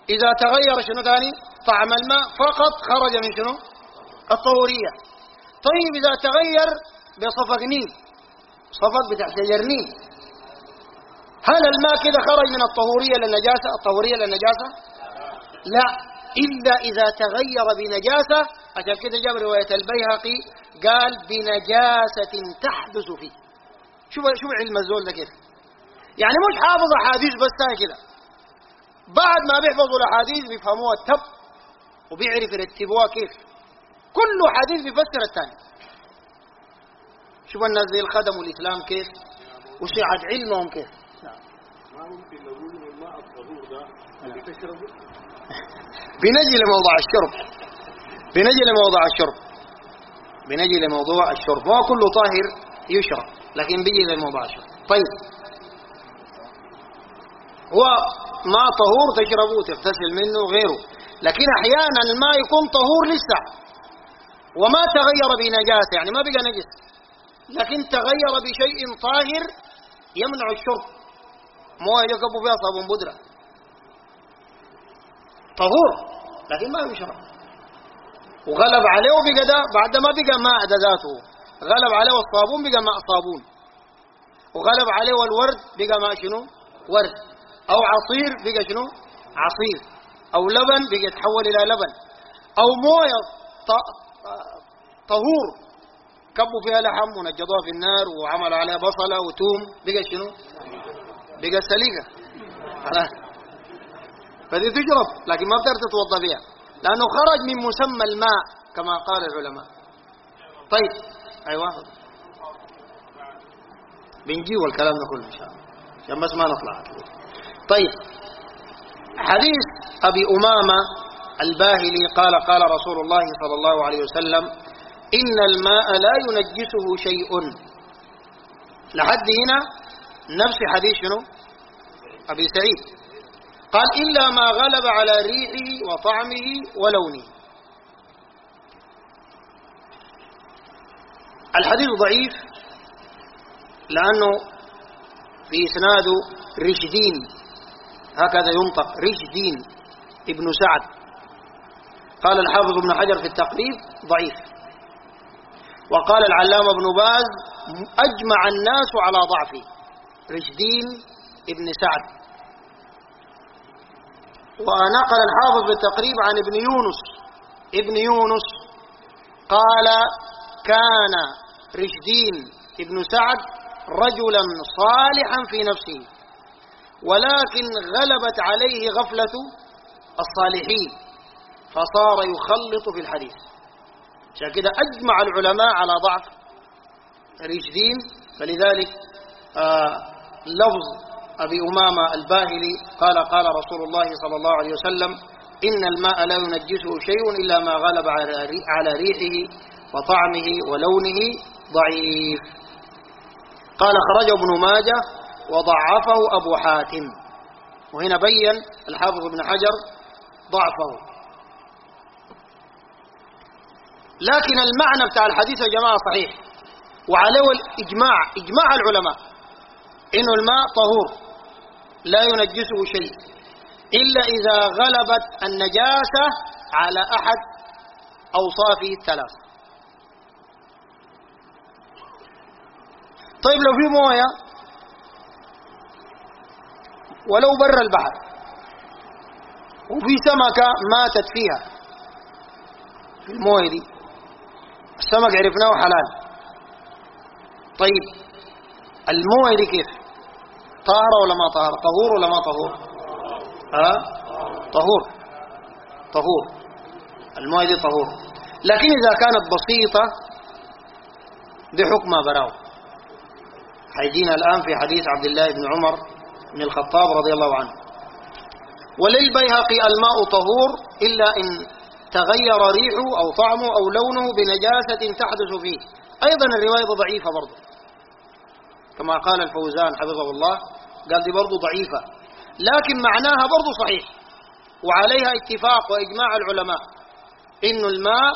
إذا تغير شنو ثاني طعم الماء فقط خرج من شنو الطهورية. طيب إذا تغير بصفق نيل، صفق بتاع شجر نيل، هل الماء كده خرج من الطهورية للنجاسة الطهورية للنجاسة؟ لا، إلا إذا تغير بنجاسة. عشان كده جاب رواية البيهقي قال بنجاسة تحدث فيه. شوف شوف علم الزول ده كيف، يعني مش حافظ أحاديث بس كده، بعد ما بيحفظوا الأحاديث بيفهموها التب وبيعرف يرتبوها كيف، كل حديث بيفسر الثاني. شوف الناس زي الخدم والإسلام كيف وسعة علمهم كيف. ما ممكن نقول إن الماء الطهور ده اللي تشربه بنجي لموضوع الشرب، بنجي لموضوع الشرب بنجي لموضوع الشرب ما كله طاهر يشرب، لكن بيجي لموضوع الشرب. طيب هو ماء طهور تشربه تغتسل منه غيره، لكن أحيانا الماء يكون طهور لسه وما تغير بنجاسة، يعني ما بقى نجس، لكن تغير بشيء طاهر يمنع الشرب، مويه يكبوا فيها صابون بودرة طهور لكن ما يشرب، وغلب عليه وبقى ده بعد ما بقى ماء ده ذاته، غلب عليه الصابون بقى ماء صابون، وغلب عليه الورد بقى ماء شنو ورد، أو عصير بقى شنو عصير، أو لبن بقى يتحول إلى لبن، أو مويه طهور كبوا فيها لحم ونجضوها في النار وعملوا عليها بصلة وتوم بقى شنو بقى سليقة خلاص، فدي تشرب لكن ما بتقدر تتوضا فيها لأنه خرج من مسمى الماء كما قال العلماء. طيب أيوة بنجي والكلام ده كله إن شاء الله عشان بس ما نطلع. طيب حديث أبي أمامة الباهلي قال قال رسول الله صلى الله عليه وسلم إن الماء لا ينجسه شيء. لحد هنا نفس حديث شنو أبي سعيد، قال إلا ما غلب على ريحه وطعمه ولونه. الحديث ضعيف لأنه في إسناده رشدين، هكذا ينطق رشدين ابن سعد. قال الحافظ ابن حجر في التقريب ضعيف، وقال العلامة ابن باز أجمع الناس على ضعفه رشدين ابن سعد. ونقل الحافظ بالتقريب عن ابن يونس ابن يونس قال كان رشدين ابن سعد رجلا صالحا في نفسه، ولكن غلبت عليه غفلة الصالحين فصار يخلط في الحديث. عشان كده أجمع العلماء على ضعف رشدين. فلذلك آه لفظ أبي أمامة الباهلي قال قال رسول الله صلى الله عليه وسلم إن الماء لا ينجسه شيء إلا ما غلب على ريحه وطعمه ولونه ضعيف. قال خرجه ابن ماجه وضعفه أبو حاتم، وهنا بين الحافظ ابن حجر ضعفه. لكن المعنى بتاع الحديث يا جماعة صحيح، وعليه الإجماع إجماع العلماء إنه الماء طهور لا ينجسه شيء إلا إذا غلبت النجاسة على أحد أوصافه الثلاث. طيب لو في موية ولو بر البحر وفي سمكة ماتت فيها في الموية دي، السمك عرفناه حلال، طيب الموية دي كيف طاهرة ولا ما طاهرة؟ طهور ولا ما طهور؟ ها أه؟ طهور طهور الموية دي طهور، لكن إذا كانت بسيطة دي حكمها براو. حيجينا الآن في حديث عبد الله بن عمر بن الخطاب رضي الله عنه. وللبيهقي الماء طهور إلا إن تغير ريحه أو طعمه أو لونه بنجاسة تحدث فيه. أيضا الرواية ضعيفة برضه كما قال الفوزان حفظه الله، قال دي برضه ضعيفة، لكن معناها برضه صحيح، وعليها اتفاق وإجماع العلماء إن الماء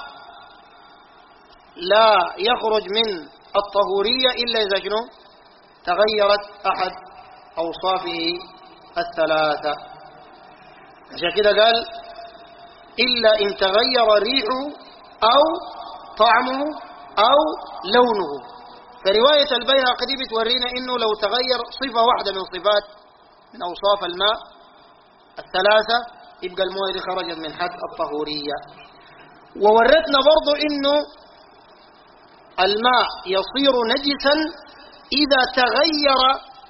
لا يخرج من الطهورية إلا إذا شنو تغيرت أحد أوصافه الثلاثة. عشان كده قال إلا إن تغير ريحه أو طعمه أو لونه. فرواية البيهقي دي بتورينا إنه لو تغير صفة واحدة من صفات من أوصاف الماء الثلاثة يبقى المويه دي خرجت من حد الطهورية. وورتنا برضو إنه الماء يصير نجسا إذا تغير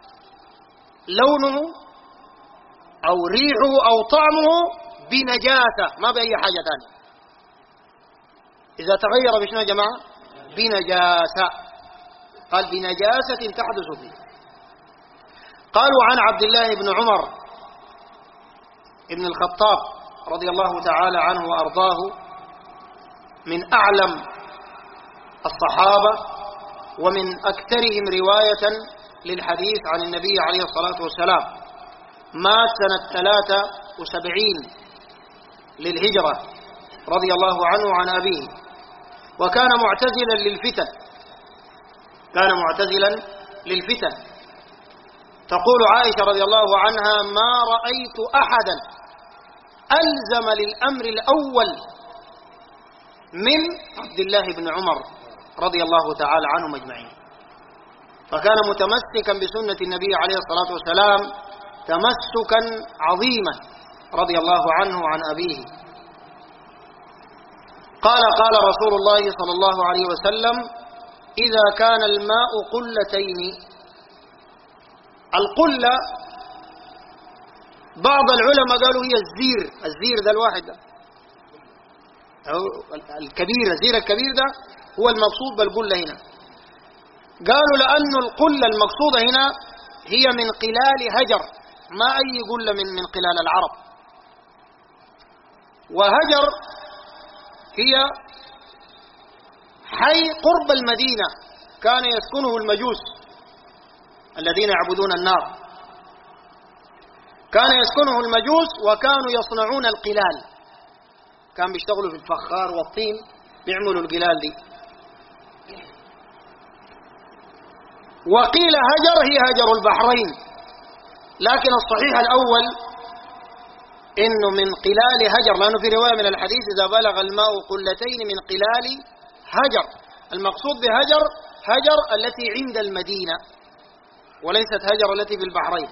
لونه أو ريحه أو طعمه بنجاسة، ما بأي حاجة ثانية. إذا تغير بشنو يا جماعة؟ بنجاسة. قال بنجاسة تحدث فيه. قالوا عن عبد الله بن عمر ابن الخطاب رضي الله تعالى عنه وأرضاه من أعلم الصحابة ومن أكثرهم رواية للحديث عن النبي عليه الصلاة والسلام، مات سنة ثلاثة وسبعين للهجرة رضي الله عنه عن أبيه، وكان معتزلا للفتن كان معتزلا للفتن. تقول عائشة رضي الله عنها: ما رأيت أحدا ألزم للأمر الأول من عبد الله بن عمر رضي الله تعالى عنهم أجمعين. فكان متمسكا بسنة النبي عليه الصلاة والسلام تمسكا عظيما رضي الله عنه وعن أبيه. قال قال رسول الله صلى الله عليه وسلم: إذا كان الماء قلتين. القلة بعض العلماء قالوا هي الزير. الزير ده الواحد ده أو الكبير، الزير الكبير ده هو المقصود بالقلة هنا. قالوا لأن القلة المقصودة هنا هي من قلال هجر، ما أي قلة من من قلال العرب. وهجر هي حي قرب المدينة كان يسكنه المجوس الذين يعبدون النار، كان يسكنه المجوس وكانوا يصنعون القلال، كان بيشتغلوا في الفخار والطين بيعملوا القلال دي. وقيل هجر هي هجر البحرين، لكن الصحيح الأول إنه من قلال هجر، لأنه في رواية من الحديث: إذا بلغ الماء قلتين من قلال هجر. المقصود بهجر هجر التي عند المدينة وليست هجر التي في البحرين.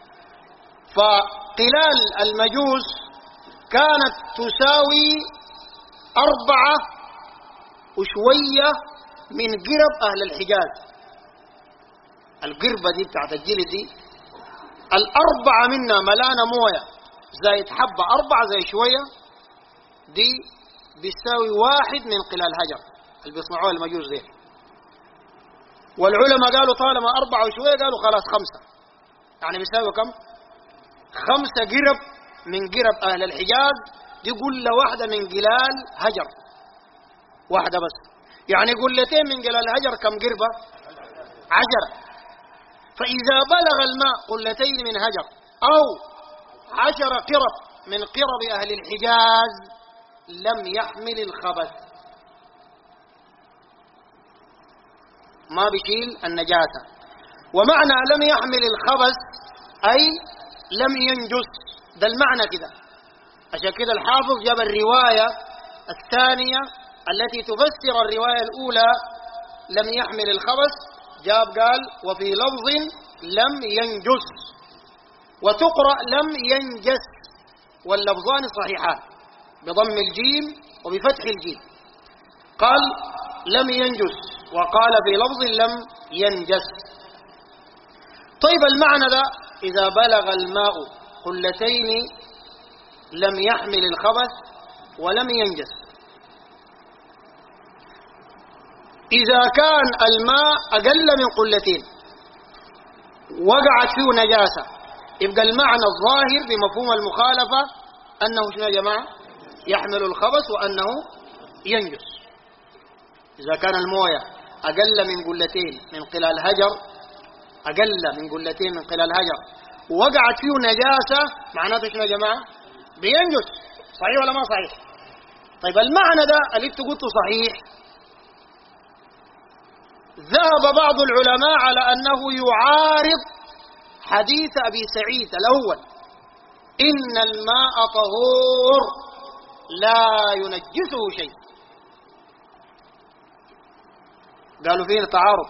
فقلال المجوس كانت تساوي أربعة وشوية من قرب أهل الحجاز. القربة دي بتاعت الجلد دي الأربعة منها ملانة موية زي حبة، أربعة زي شوية دي بيساوي واحد من قلال هجر اللي بيصنعوها المجوس دي. والعلماء قالوا طالما أربعة وشوية قالوا خلاص خمسة، يعني بيساوي كم؟ خمسة قرب من قرب أهل الحجاز. دي قلة واحدة من قلال هجر واحدة بس، يعني قلتين من قلال هجر كم قربة؟ عشرة. فإذا بلغ الماء قلتين من هجر أو عشر قرب من قرب أهل الحجاز لم يحمل الخبث، ما بيشيل النجاسة. ومعنى لم يحمل الخبث أي لم ينجس، ده المعنى كده. عشان كده الحافظ جاب الرواية الثانية التي تفسر الرواية الأولى لم يحمل الخبث، جاب قال: وفي لفظ لم ينجس، وتقرأ لم ينجس، واللفظان صحيحان بضم الجيم وبفتح الجيم. قال لم ينجس وقال في لفظ لم ينجس. طيب المعنى ده إذا بلغ الماء قلتين لم يحمل الخبث ولم ينجس، إذا كان الماء أقل من قلتين وقعت فيه نجاسة يبقى المعنى الظاهر بمفهوم المخالفة أنه شنو يا جماعة؟ يحمل الخبث وأنه ينجس. إذا كان الموية أقل من قلتين من قلال هجر، أقل من قلتين من قلال هجر ووقعت فيه نجاسة، معناته شنو يا جماعة؟ بينجس. صحيح ولا ما صحيح؟ طيب المعنى ده اللي انت قلته صحيح. ذهب بعض العلماء على أنه يعارض حديث أبي سعيد الأول إن الماء طهور لا ينجسه شيء. قالوا فيه تعارض،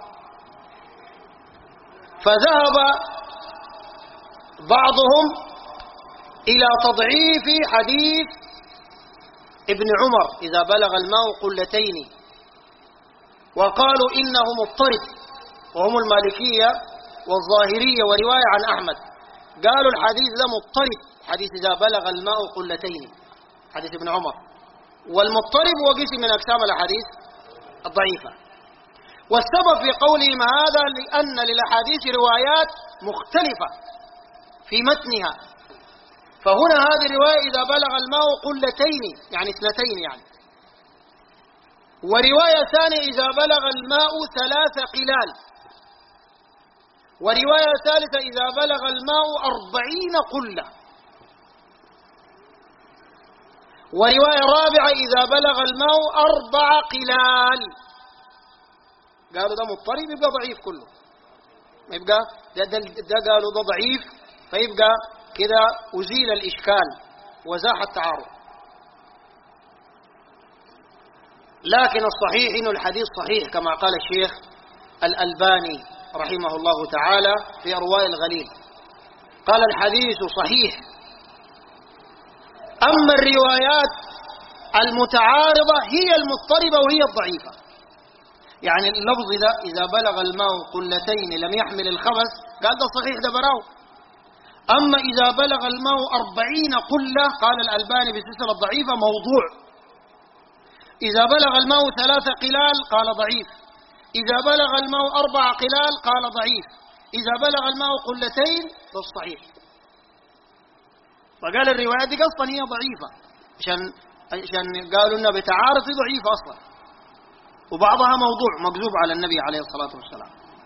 فذهب بعضهم إلى تضعيف حديث ابن عمر إذا بلغ الماء قلتين، وقالوا إنه مضطرب، وهم المالكية والظاهرية ورواية عن أحمد، قالوا الحديث ده مضطرب، حديث إذا بلغ الماء قلتين، حديث ابن عمر. والمضطرب هو قسم من أقسام الأحاديث الضعيفة. والسبب في قولهم هذا لأن للأحاديث روايات مختلفة في متنها، فهنا هذه الرواية إذا بلغ الماء قلتين يعني اثنتين يعني، ورواية ثانية إذا بلغ الماء ثلاث قلال، ورواية ثالثة إذا بلغ الماء أربعين قلة، ورواية رابعة إذا بلغ الماء أربع قلال. قالوا ده مضطرب يبقى ضعيف كله، يبقى ده, ده, ده قالوا ده ضعيف، فيبقى كده أزيل الإشكال وزاح التعارض. لكن الصحيح إنه الحديث صحيح كما قال الشيخ الألباني رحمه الله تعالى في أرواء الغليل، قال الحديث صحيح. أما الروايات المتعارضة هي المضطربة وهي الضعيفة. يعني اللفظ ده إذا بلغ الماء قلتين لم يحمل الخبث، قال ده صحيح ده براو. أما إذا بلغ الماء أربعين قلة قال الألباني بسلسلة ضعيفة موضوع. إذا بلغ الماء ثلاث قلال قال ضعيف. إذا بلغ الماء أربع قلال قال ضعيف. إذا بلغ الماء قلتين فالصحيح. فقال الروايات دي أصلا هي ضعيفة، عشان عشان قالوا إنها بتعارض ضعيفة أصلا، وبعضها موضوع مكذوب على النبي عليه الصلاة والسلام.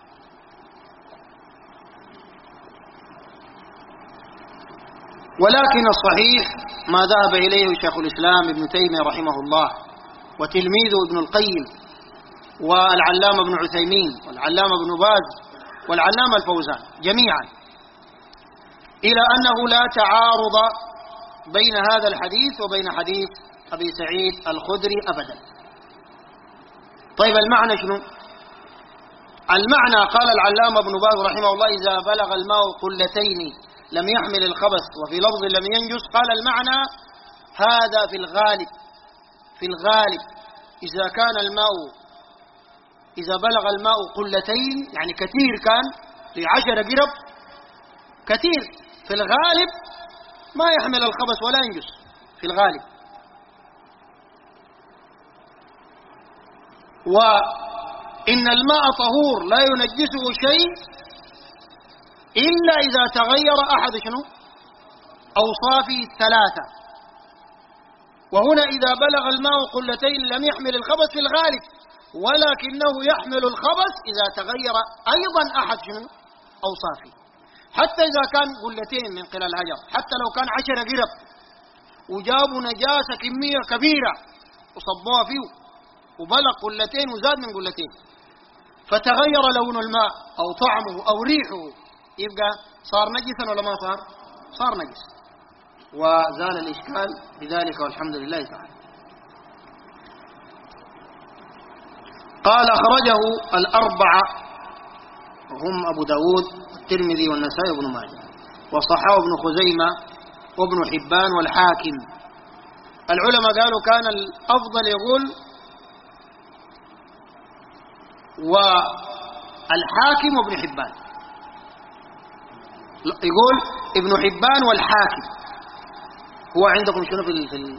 ولكن الصحيح ما ذهب إليه شيخ الإسلام ابن تيمية رحمه الله وتلميذه ابن القيم والعلامة ابن عثيمين والعلامة ابن باز والعلامة الفوزان جميعا، إلى أنه لا تعارض بين هذا الحديث وبين حديث أبي سعيد الخدري أبدا. طيب المعنى شنو؟ المعنى قال العلامة ابن باز رحمه الله إذا بلغ الماء قلتين لم يحمل الخبث، وفي لفظ لم ينجس. قال المعنى هذا في الغالب، في الغالب إذا كان الماء إذا بلغ الماء قلتين يعني كثير، كان لعشر قرب كثير، في الغالب ما يحمل الخبث ولا ينجس في الغالب. وإن الماء طهور لا ينجسه شيء إلا إذا تغير أحد شنو؟ أوصافه الثلاثة. وهنا إذا بلغ الماء قلتين لم يحمل الخبث في الغالب، ولكنه يحمل الخبث إذا تغير أيضا أحد شنو؟ أوصافه. حتى إذا كان قلتين من قلال الهجر، حتى لو كان عشر قرب وجابوا نجاسة كمية كبيرة وصبوها فيه وبلغ قلتين وزاد من قلتين، فتغير لون الماء أو طعمه أو ريحه، يبقى صار نجسا ولا ما صار؟ صار نجس، وزال الإشكال بذلك والحمد لله تعالى. قال أخرجه الأربعة هم أبو داود والترمذي والنسائي وابن ماجه، وصححه ابن خزيمة وابن حبان والحاكم. العلماء قالوا كان الأفضل يقول والحاكم وابن حبان، يقول ابن حبان والحاكم. هو عندكم شنو في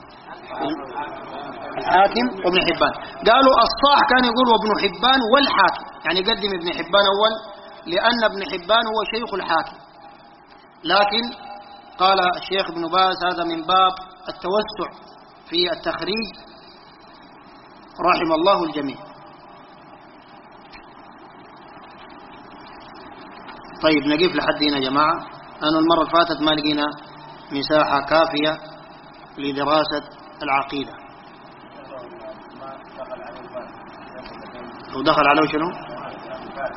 الحاكم وابن حبان؟ قالوا الصح كان يقول وابن حبان والحاكم، يعني يقدم ابن حبان أول لأن ابن حبان هو شيخ الحاكم. لكن قال الشيخ ابن باز هذا من باب التوسع في التخريج رحم الله الجميع. طيب نقف لحد هنا يا جماعة، أنا المرة اللي فاتت ما لقينا مساحة كافية لدراسة العقيدة. ودخل عليه شنو؟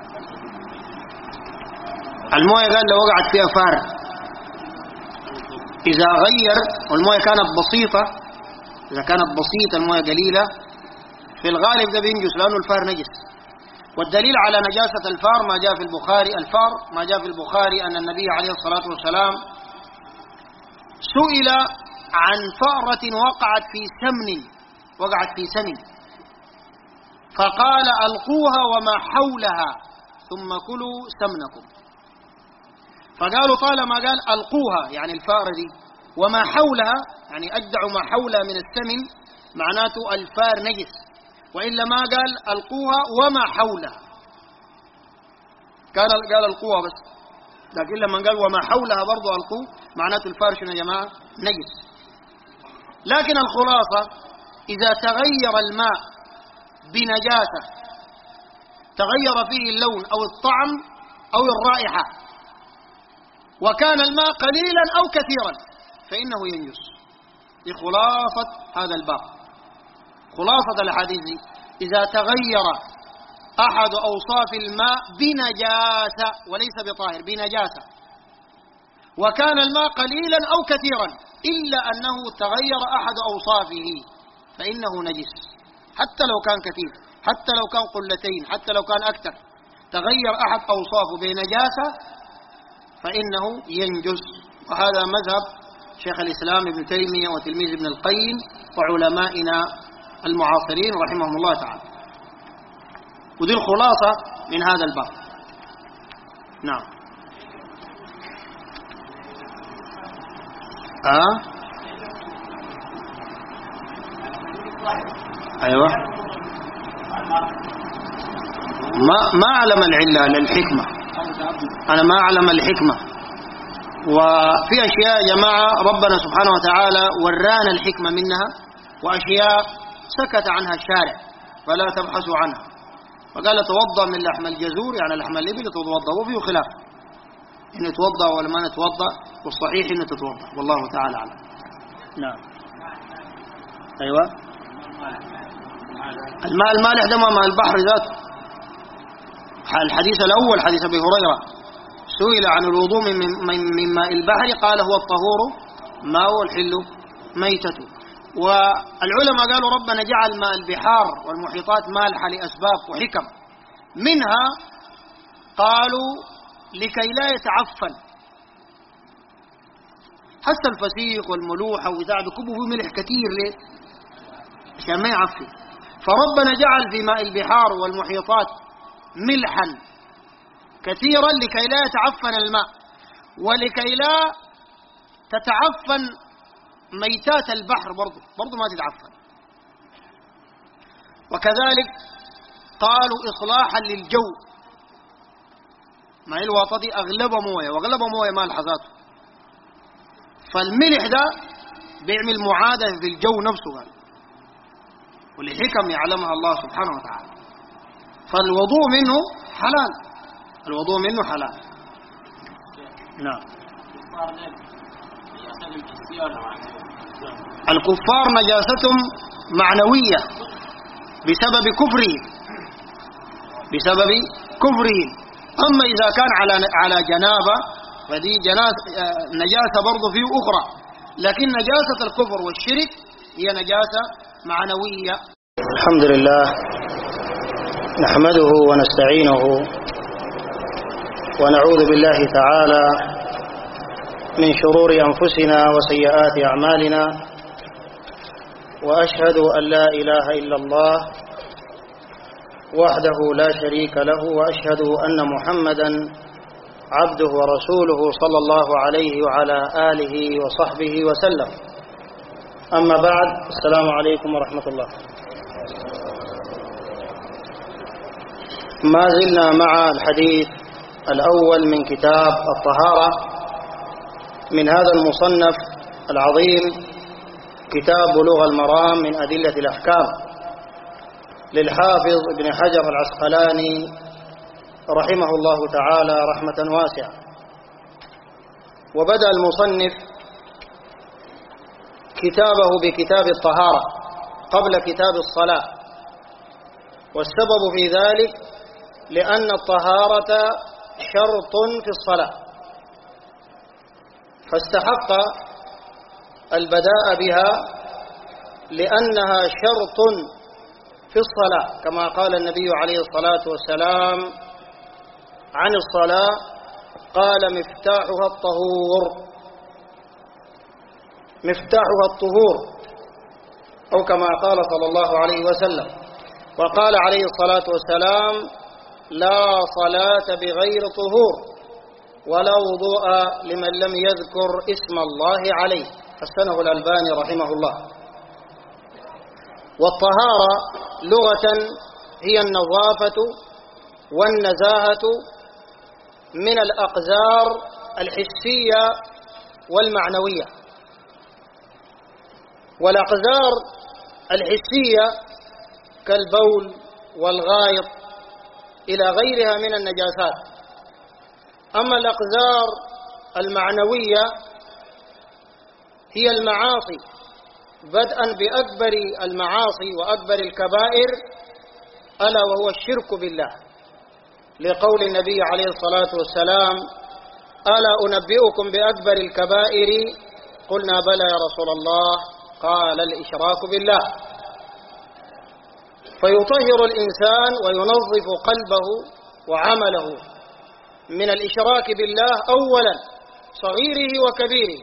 المويه قال لو وقعت فيها فار إذا غير والموية كانت بسيطة، إذا كانت بسيطة الموية قليلة في الغالب ده بينجس لأنه الفار نجس. والدليل على نجاسة الفار ما جاء في البخاري، الفار ما جاء في البخاري أن النبي عليه الصلاة والسلام سئل عن فأرة وقعت في سمن وقعت في سمن فقال ألقوها وما حولها ثم كلوا سمنكم. فقالوا طالما قال ألقوها يعني الفأرة دي وما حولها يعني أجدعوا ما حولها من السمن معناته الفار نجس، وإلا ما قال ألقوها وما حولها، قال قال ألقوها بس، لكن لما قال وما حولها برضو ألقوه معناته الفار شنو يا جماعة نجس. لكن الخلاصة إذا تغير الماء بنجاسة تغير فيه اللون أو الطعم أو الرائحة وكان الماء قليلا أو كثيرا فإنه ينجس. دي خلاصة هذا الباب، خلاصة الحديث. إذا تغير أحد أوصاف الماء بنجاسة وليس بطاهر، بنجاسة، وكان الماء قليلا أو كثيرا إلا أنه تغير أحد أوصافه فإنه نجس، حتى لو كان كثير، حتى لو كان قلتين، حتى لو كان أكثر، تغير أحد أوصافه بنجاسة فإنه ينجس. وهذا مذهب شيخ الإسلام ابن تيمية وتلميذ ابن القيم وعلمائنا المعاصرين رحمهم الله تعالى. ودي الخلاصة من هذا الباب. نعم. آه أيوة. ما ما أعلم العلة للحكمة، أنا ما أعلم الحكمة. وفي أشياء يا جماعة ربنا سبحانه وتعالى ورانا الحكمة منها، وأشياء سكت عنها الشارع فلا تبحثوا عنها. فقال توضأ من لحم الجزور يعني لحم الإبل تتوضأ، وفيه خلاف إن نتوضأ ولا ما نتوضأ، والصحيح إن تتوضأ والله تعالى أعلم. نعم. أيوة. الماء المالح ده ماء البحر ذاته. الحديث الأول حديث أبي هريرة سئل عن الوضوء من ماء البحر قال هو الطهور ماء والحل ميتته. والعلماء قالوا ربنا جعل ماء البحار والمحيطات مالحة لأسباب وحكم، منها قالوا لكي لا يتعفن، حتى الفسيخ والملوحة وإذا بكبوا فيه ملح كثير ليه؟ عشان ما يعفن. فربنا جعل في ماء البحار والمحيطات ملحا كثيرا لكي لا يتعفن الماء، ولكي لا تتعفن ميتات البحر برضو برضو ما تتعفن. وكذلك قالوا إصلاحا للجو، ما الواطة دي أغلبها موية وأغلبها موية مالحة ذاته، فالملح ده بيعمل معادة في الجو نفسه قال، ولحكم يعلمها الله سبحانه وتعالى. فالوضوء منه حلال، الوضوء منه حلال. نعم. الكفار نجاستهم معنوية بسبب كفرهم، بسبب كفرهم. أما إذا كان على على جنابة فدي نجاسة برضو فيه أخرى، لكن نجاسة الكفر والشرك هي نجاسة معنوية. الحمد لله نحمده ونستعينه ونعوذ بالله تعالى من شرور أنفسنا وسيئات أعمالنا، وأشهد أن لا إله إلا الله وحده لا شريك له، وأشهد أن محمدا عبده ورسوله صلى الله عليه وعلى آله وصحبه وسلم. أما بعد، السلام عليكم ورحمة الله. ما زلنا مع الحديث الأول من كتاب الطهارة من هذا المصنف العظيم، كتاب بلوغ المرام من أدلة الأحكام للحافظ ابن حجر العسقلاني رحمه الله تعالى رحمة واسعة. وبدأ المصنف كتابه بكتاب الطهارة قبل كتاب الصلاة، والسبب في ذلك لأن الطهارة شرط في الصلاة، فاستحق البداء بها لأنها شرط في الصلاة، كما قال النبي عليه الصلاة والسلام عن الصلاة قال مفتاحها الطهور، مفتاحها الطهور، أو كما قال صلى الله عليه وسلم. وقال عليه الصلاة والسلام لا صلاة بغير طهور ولا وضوء لمن لم يذكر اسم الله عليه، حسنه الألباني رحمه الله. والطهارة لغة هي النظافة والنزاهة من الأقذار الحسية والمعنوية. والأقذار الحسية كالبول والغائط إلى غيرها من النجاسات. أما الأقذار المعنوية هي المعاصي، بدءا بأكبر المعاصي وأكبر الكبائر ألا وهو الشرك بالله، لقول النبي عليه الصلاة والسلام ألا أنبئكم بأكبر الكبائر؟ قلنا بلى يا رسول الله، قال الإشراك بالله. فيطهر الإنسان وينظف قلبه وعمله من الإشراك بالله أولا صغيره وكبيره،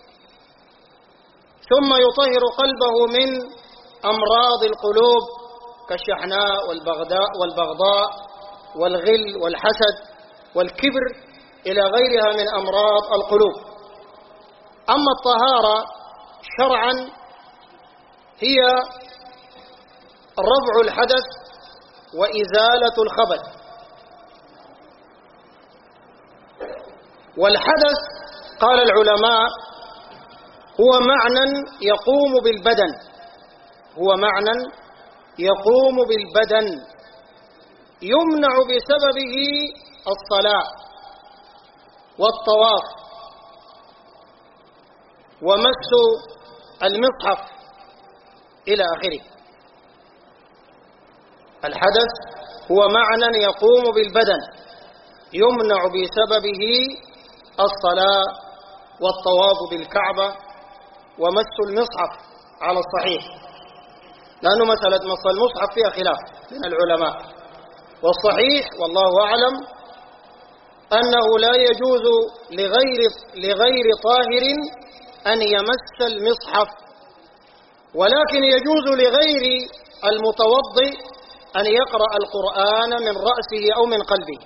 ثم يطهر قلبه من أمراض القلوب كالشحناء والبغضاء والبغضاء والغل والحسد والكبر إلى غيرها من أمراض القلوب. أما الطهارة شرعا هي رفع الحدث وإزالة الخبث. والحدث قال العلماء هو معنى يقوم بالبدن، هو معنى يقوم بالبدن يمنع بسببه الصلاة والطواف ومس المصحف إلى آخره. الحدث هو معنى يقوم بالبدن يمنع بسببه الصلاة والطواف بالكعبة ومس المصحف على الصحيح، لأنه مسألة مس المصحف فيها خلاف من العلماء، والصحيح والله أعلم أنه لا يجوز لغير, لغير طاهر أن يمس المصحف، ولكن يجوز لغير المتوضئ أن يقرأ القرآن من رأسه أو من قلبه،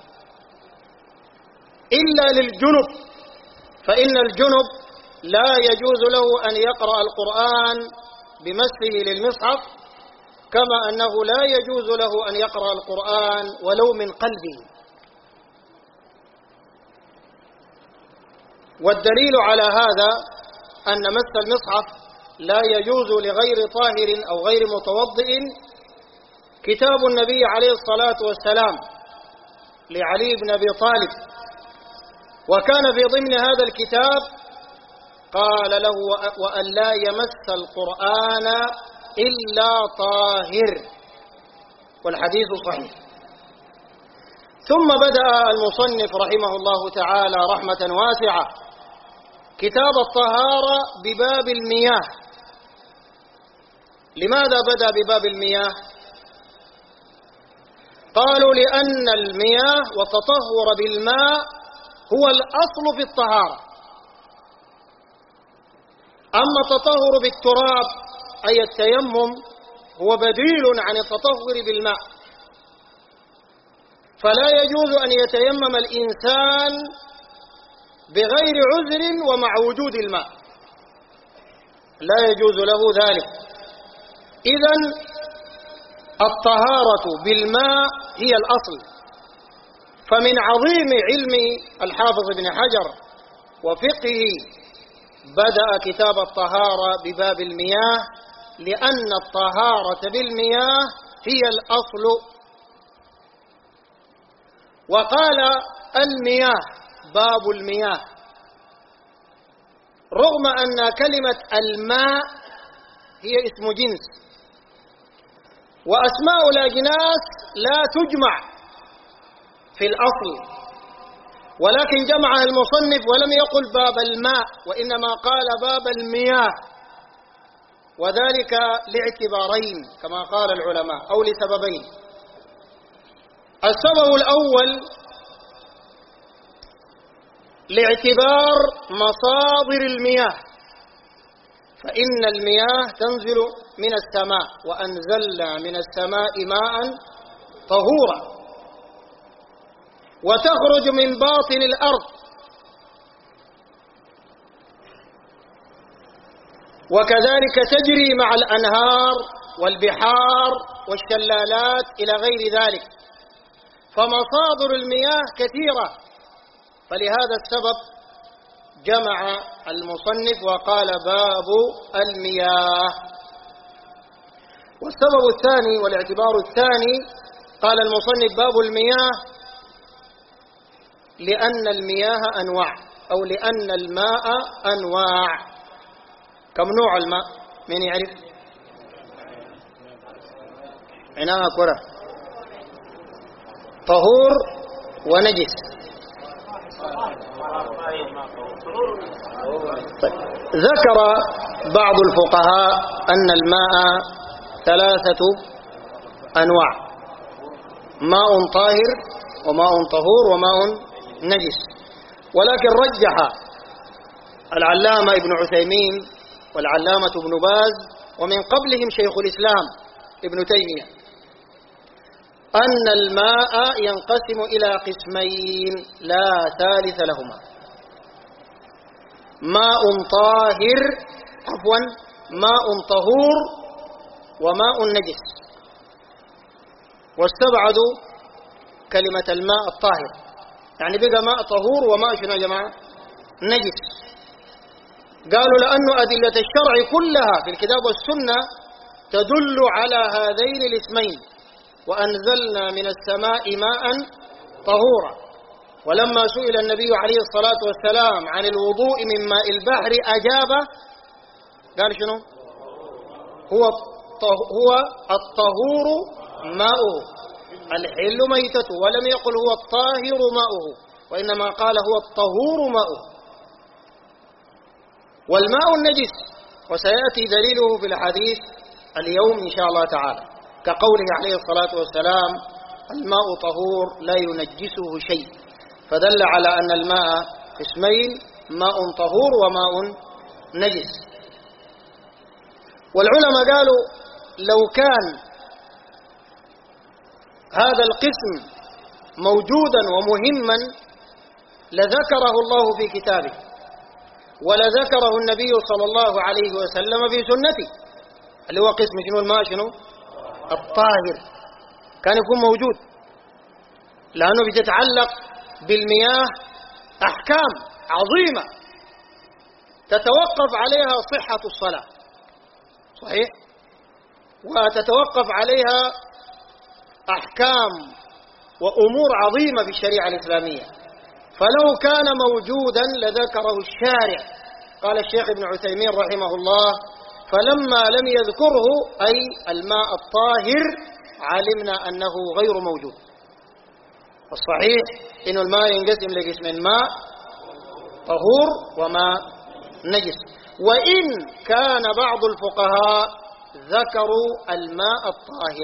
إلا للجنب، فإن الجنب لا يجوز له أن يقرأ القرآن بمسه للمصحف، كما أنه لا يجوز له أن يقرأ القرآن ولو من قلبه. والدليل على هذا أن مس المصحف لا يجوز لغير طاهر أو غير متوضئ كتاب النبي عليه الصلاة والسلام لعلي بن أبي طالب، وكان في ضمن هذا الكتاب قال له وأن لا يمس القرآن إلا طاهر، والحديث صحيح. ثم بدأ المصنف رحمه الله تعالى رحمة واسعة كتاب الطهارة بباب المياه. لماذا بدأ بباب المياه؟ قالوا لأن المياه والتطهر بالماء هو الأصل في الطهارة، أما التطهر بالتراب أي التيمم هو بديل عن التطهر بالماء، فلا يجوز أن يتيمم الإنسان بغير عذر ومع وجود الماء، لا يجوز له ذلك. إذن الطهارة بالماء هي الأصل. فمن عظيم علم الحافظ ابن حجر وفقهه بدأ كتاب الطهارة بباب المياه، لأن الطهارة بالمياه هي الأصل. وقال المياه باب المياه، رغم أن كلمة الماء هي اسم جنس، وأسماء الأجناس لا تجمع في الأصل، ولكن جمعها المصنف ولم يقل باب الماء، وإنما قال باب المياه، وذلك لاعتبارين كما قال العلماء أو لسببين. السبب الأول لاعتبار مصادر المياه، فإن المياه تنزل من السماء، وأنزلنا من السماء ماء طهورا، وتخرج من باطن الأرض، وكذلك تجري مع الأنهار والبحار والشلالات إلى غير ذلك، فمصادر المياه كثيرة. فلهذا السبب جمع المصنف وقال باب المياه. والسبب الثاني والاعتبار الثاني قال المصنف باب المياه لأن المياه أنواع، أو لأن الماء أنواع. كم نوع الماء؟ من يعرف؟ عناء كرة، طهور ونجس. طيب. ذكر بعض الفقهاء أن الماء ثلاثة أنواع: ماء طاهر وماء طهور وماء نجس. ولكن رجح العلامة ابن عثيمين والعلامة ابن باز ومن قبلهم شيخ الإسلام ابن تيمية أن الماء ينقسم إلى قسمين لا ثالث لهما: ماء طاهر عفوا ماء طهور وماء نجس. واستبعدوا كلمة الماء الطاهر، يعني بقى ماء طهور وماء شنو يا جماعة؟ نجس. قالوا لأن أدلة الشرع كلها في الكتاب والسنة تدل على هذين الاسمين: وأنزلنا من السماء ماء طهورا. ولما سئل النبي عليه الصلاة والسلام عن الوضوء من ماء البحر أجاب قال شنو؟ هو هو الطهور ماؤه، الحل ميتته، ولم يقل هو الطاهر ماؤه، وإنما قال هو الطهور ماؤه. والماء النجس وسيأتي دليله في الحديث اليوم إن شاء الله تعالى، كقوله عليه الصلاة والسلام: الماء طهور لا ينجسه شيء، فدل على أن الماء قسمين: ماء طهور وماء نجس. والعلماء قالوا لو كان هذا القسم موجودا ومهما لذكره الله في كتابه، ولذكره النبي صلى الله عليه وسلم في سنته، اللي هو قسم شنو؟ الماء شنو؟ الطاهر، كان يكون موجود، لأنه بتتعلق بالمياه أحكام عظيمة تتوقف عليها صحة الصلاة، صحيح؟ وتتوقف عليها أحكام وأمور عظيمة في الشريعة الإسلامية، فلو كان موجودا لذكره الشارع. قال الشيخ ابن عثيمين رحمه الله: فلما لم يذكره أي الماء الطاهر علمنا أنه غير موجود. الصحيح إن الماء ينقسم لقسمين: ماء طهور وماء نجس. وإن كان بعض الفقهاء ذكروا الماء الطاهر.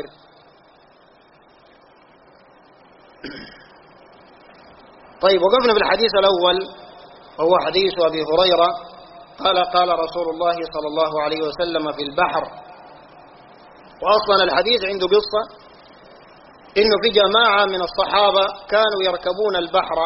طيب، وقفنا في الحديث الأول وهو حديث أبي هريرة قال: قال رسول الله صلى الله عليه وسلم في البحر. وأصلا الحديث عنده قصة، إنه في جماعة من الصحابة كانوا يركبون البحر،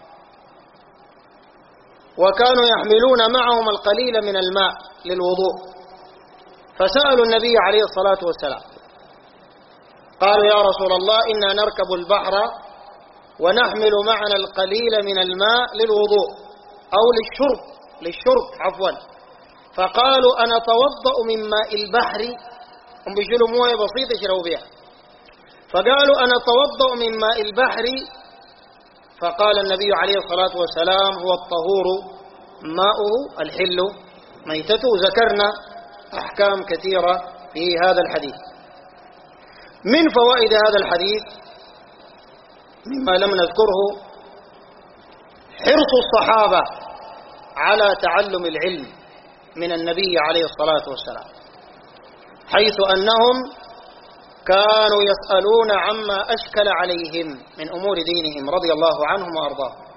وكانوا يحملون معهم القليل من الماء للوضوء، فسألوا النبي عليه الصلاة والسلام، قالوا: يا رسول الله، إنا نركب البحر ونحمل معنا القليل من الماء للوضوء أو للشرب للشرب عفوا فقالوا: أنا أتوضأ من ماء البحر. هم بيشيلوا موية بسيطة يشربوا بها، فقالوا: أنا أتوضأ من ماء البحر. فقال النبي عليه الصلاة والسلام: هو الطهور ماؤه الحل ميتته. ذكرنا أحكام كثيرة في هذا الحديث. من فوائد هذا الحديث مما لم نذكره حرص الصحابة على تعلم العلم من النبي عليه الصلاة والسلام، حيث أنهم كانوا يسألون عما أشكل عليهم من أمور دينهم رضي الله عنهم وأرضاهم.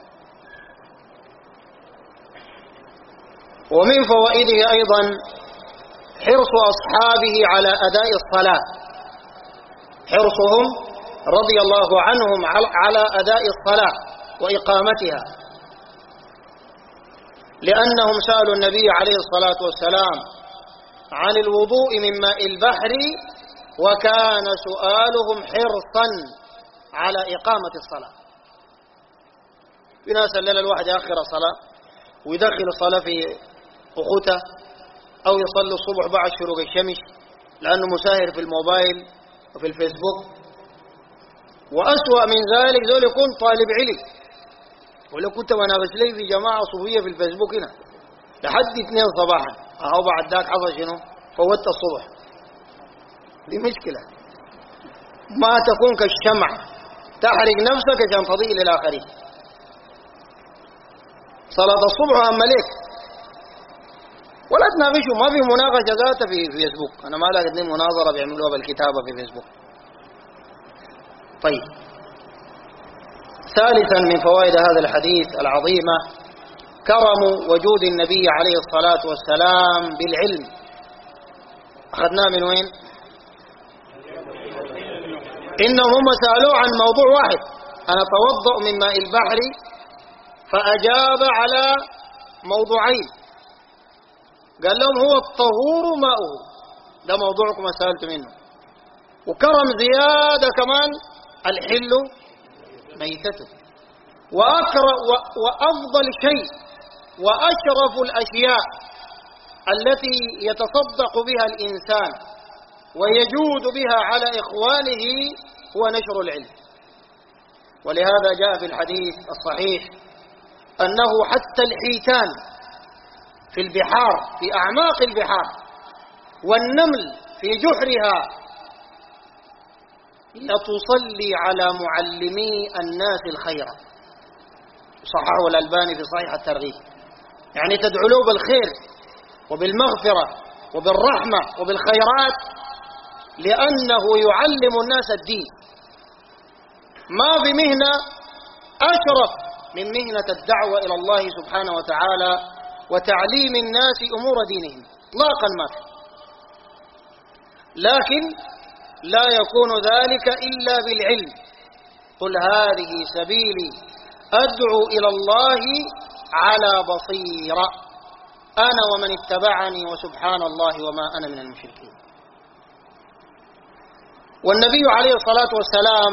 ومن فوائده أيضا حرص أصحابه على أداء الصلاة، حرصهم رضي الله عنهم على أداء الصلاة وإقامتها، لأنهم سألوا النبي عليه الصلاة والسلام عن الوضوء من ماء البحر، وكان سؤالهم حرصا على إقامة الصلاة. في ناس الليلة الواحد يأخر الصلاة ويدخل الصلاة في أخوته، أو يصلي الصبح بعد شروق الشمس لأنه مساهر في الموبايل وفي الفيسبوك. وأسوأ من ذلك ذول يكون طالب علم، ولو كنت مناقش لي في جماعة صوفية في الفيسبوك هنا لحد اثنين صباحا، أو بعد ذاك حصل شنو؟ فوت الصبح. دي مشكلة. ما تكون كالشمع تحرق نفسك عشان تضيء للآخرين. صلاة الصبح أهم ليك، ولا تناقشوا. ما في مناقشة ذاتها في فيسبوك. أنا ما لاقي اثنين مناظرة بيعملوها بالكتابة في فيسبوك. طيب، ثالثا من فوائد هذا الحديث العظيمة كرم وجود النبي عليه الصلاة والسلام بالعلم. أخذناه من وين؟ إنهم هم سألوه عن موضوع واحد: أنا أتوضأ من ماء البحر، فأجاب على موضوعين. قال لهم هو الطهور ماؤه، ده موضوعكم ما سألت منه. وكرم زيادة كمان الحل ميتته. وأكرم وأفضل شيء وأشرف الأشياء التي يتصدق بها الإنسان ويجود بها على إخوانه هو نشر العلم. ولهذا جاء في الحديث الصحيح أنه حتى الحيتان في البحار، في أعماق البحار، والنمل في جحرها لتصلي على معلمي الناس الخير. صححه الألباني في صحيح الترغيب. يعني تدعو له بالخير وبالمغفرة وبالرحمة وبالخيرات، لأنه يعلم الناس الدين. ما في مهنة أشرف من مهنة الدعوة إلى الله سبحانه وتعالى وتعليم الناس أمور دينهم إطلاقا ما في. لكن لا يكون ذلك إلا بالعلم. قل هذه سبيلي أدعو إلى الله على بصيرة أنا ومن اتبعني وسبحان الله وما أنا من المشركين. والنبي عليه الصلاة والسلام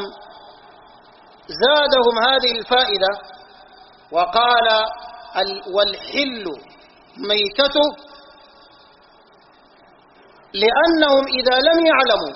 زادهم هذه الفائدة وقال: والحل ميتته، لأنهم إذا لم يعلموا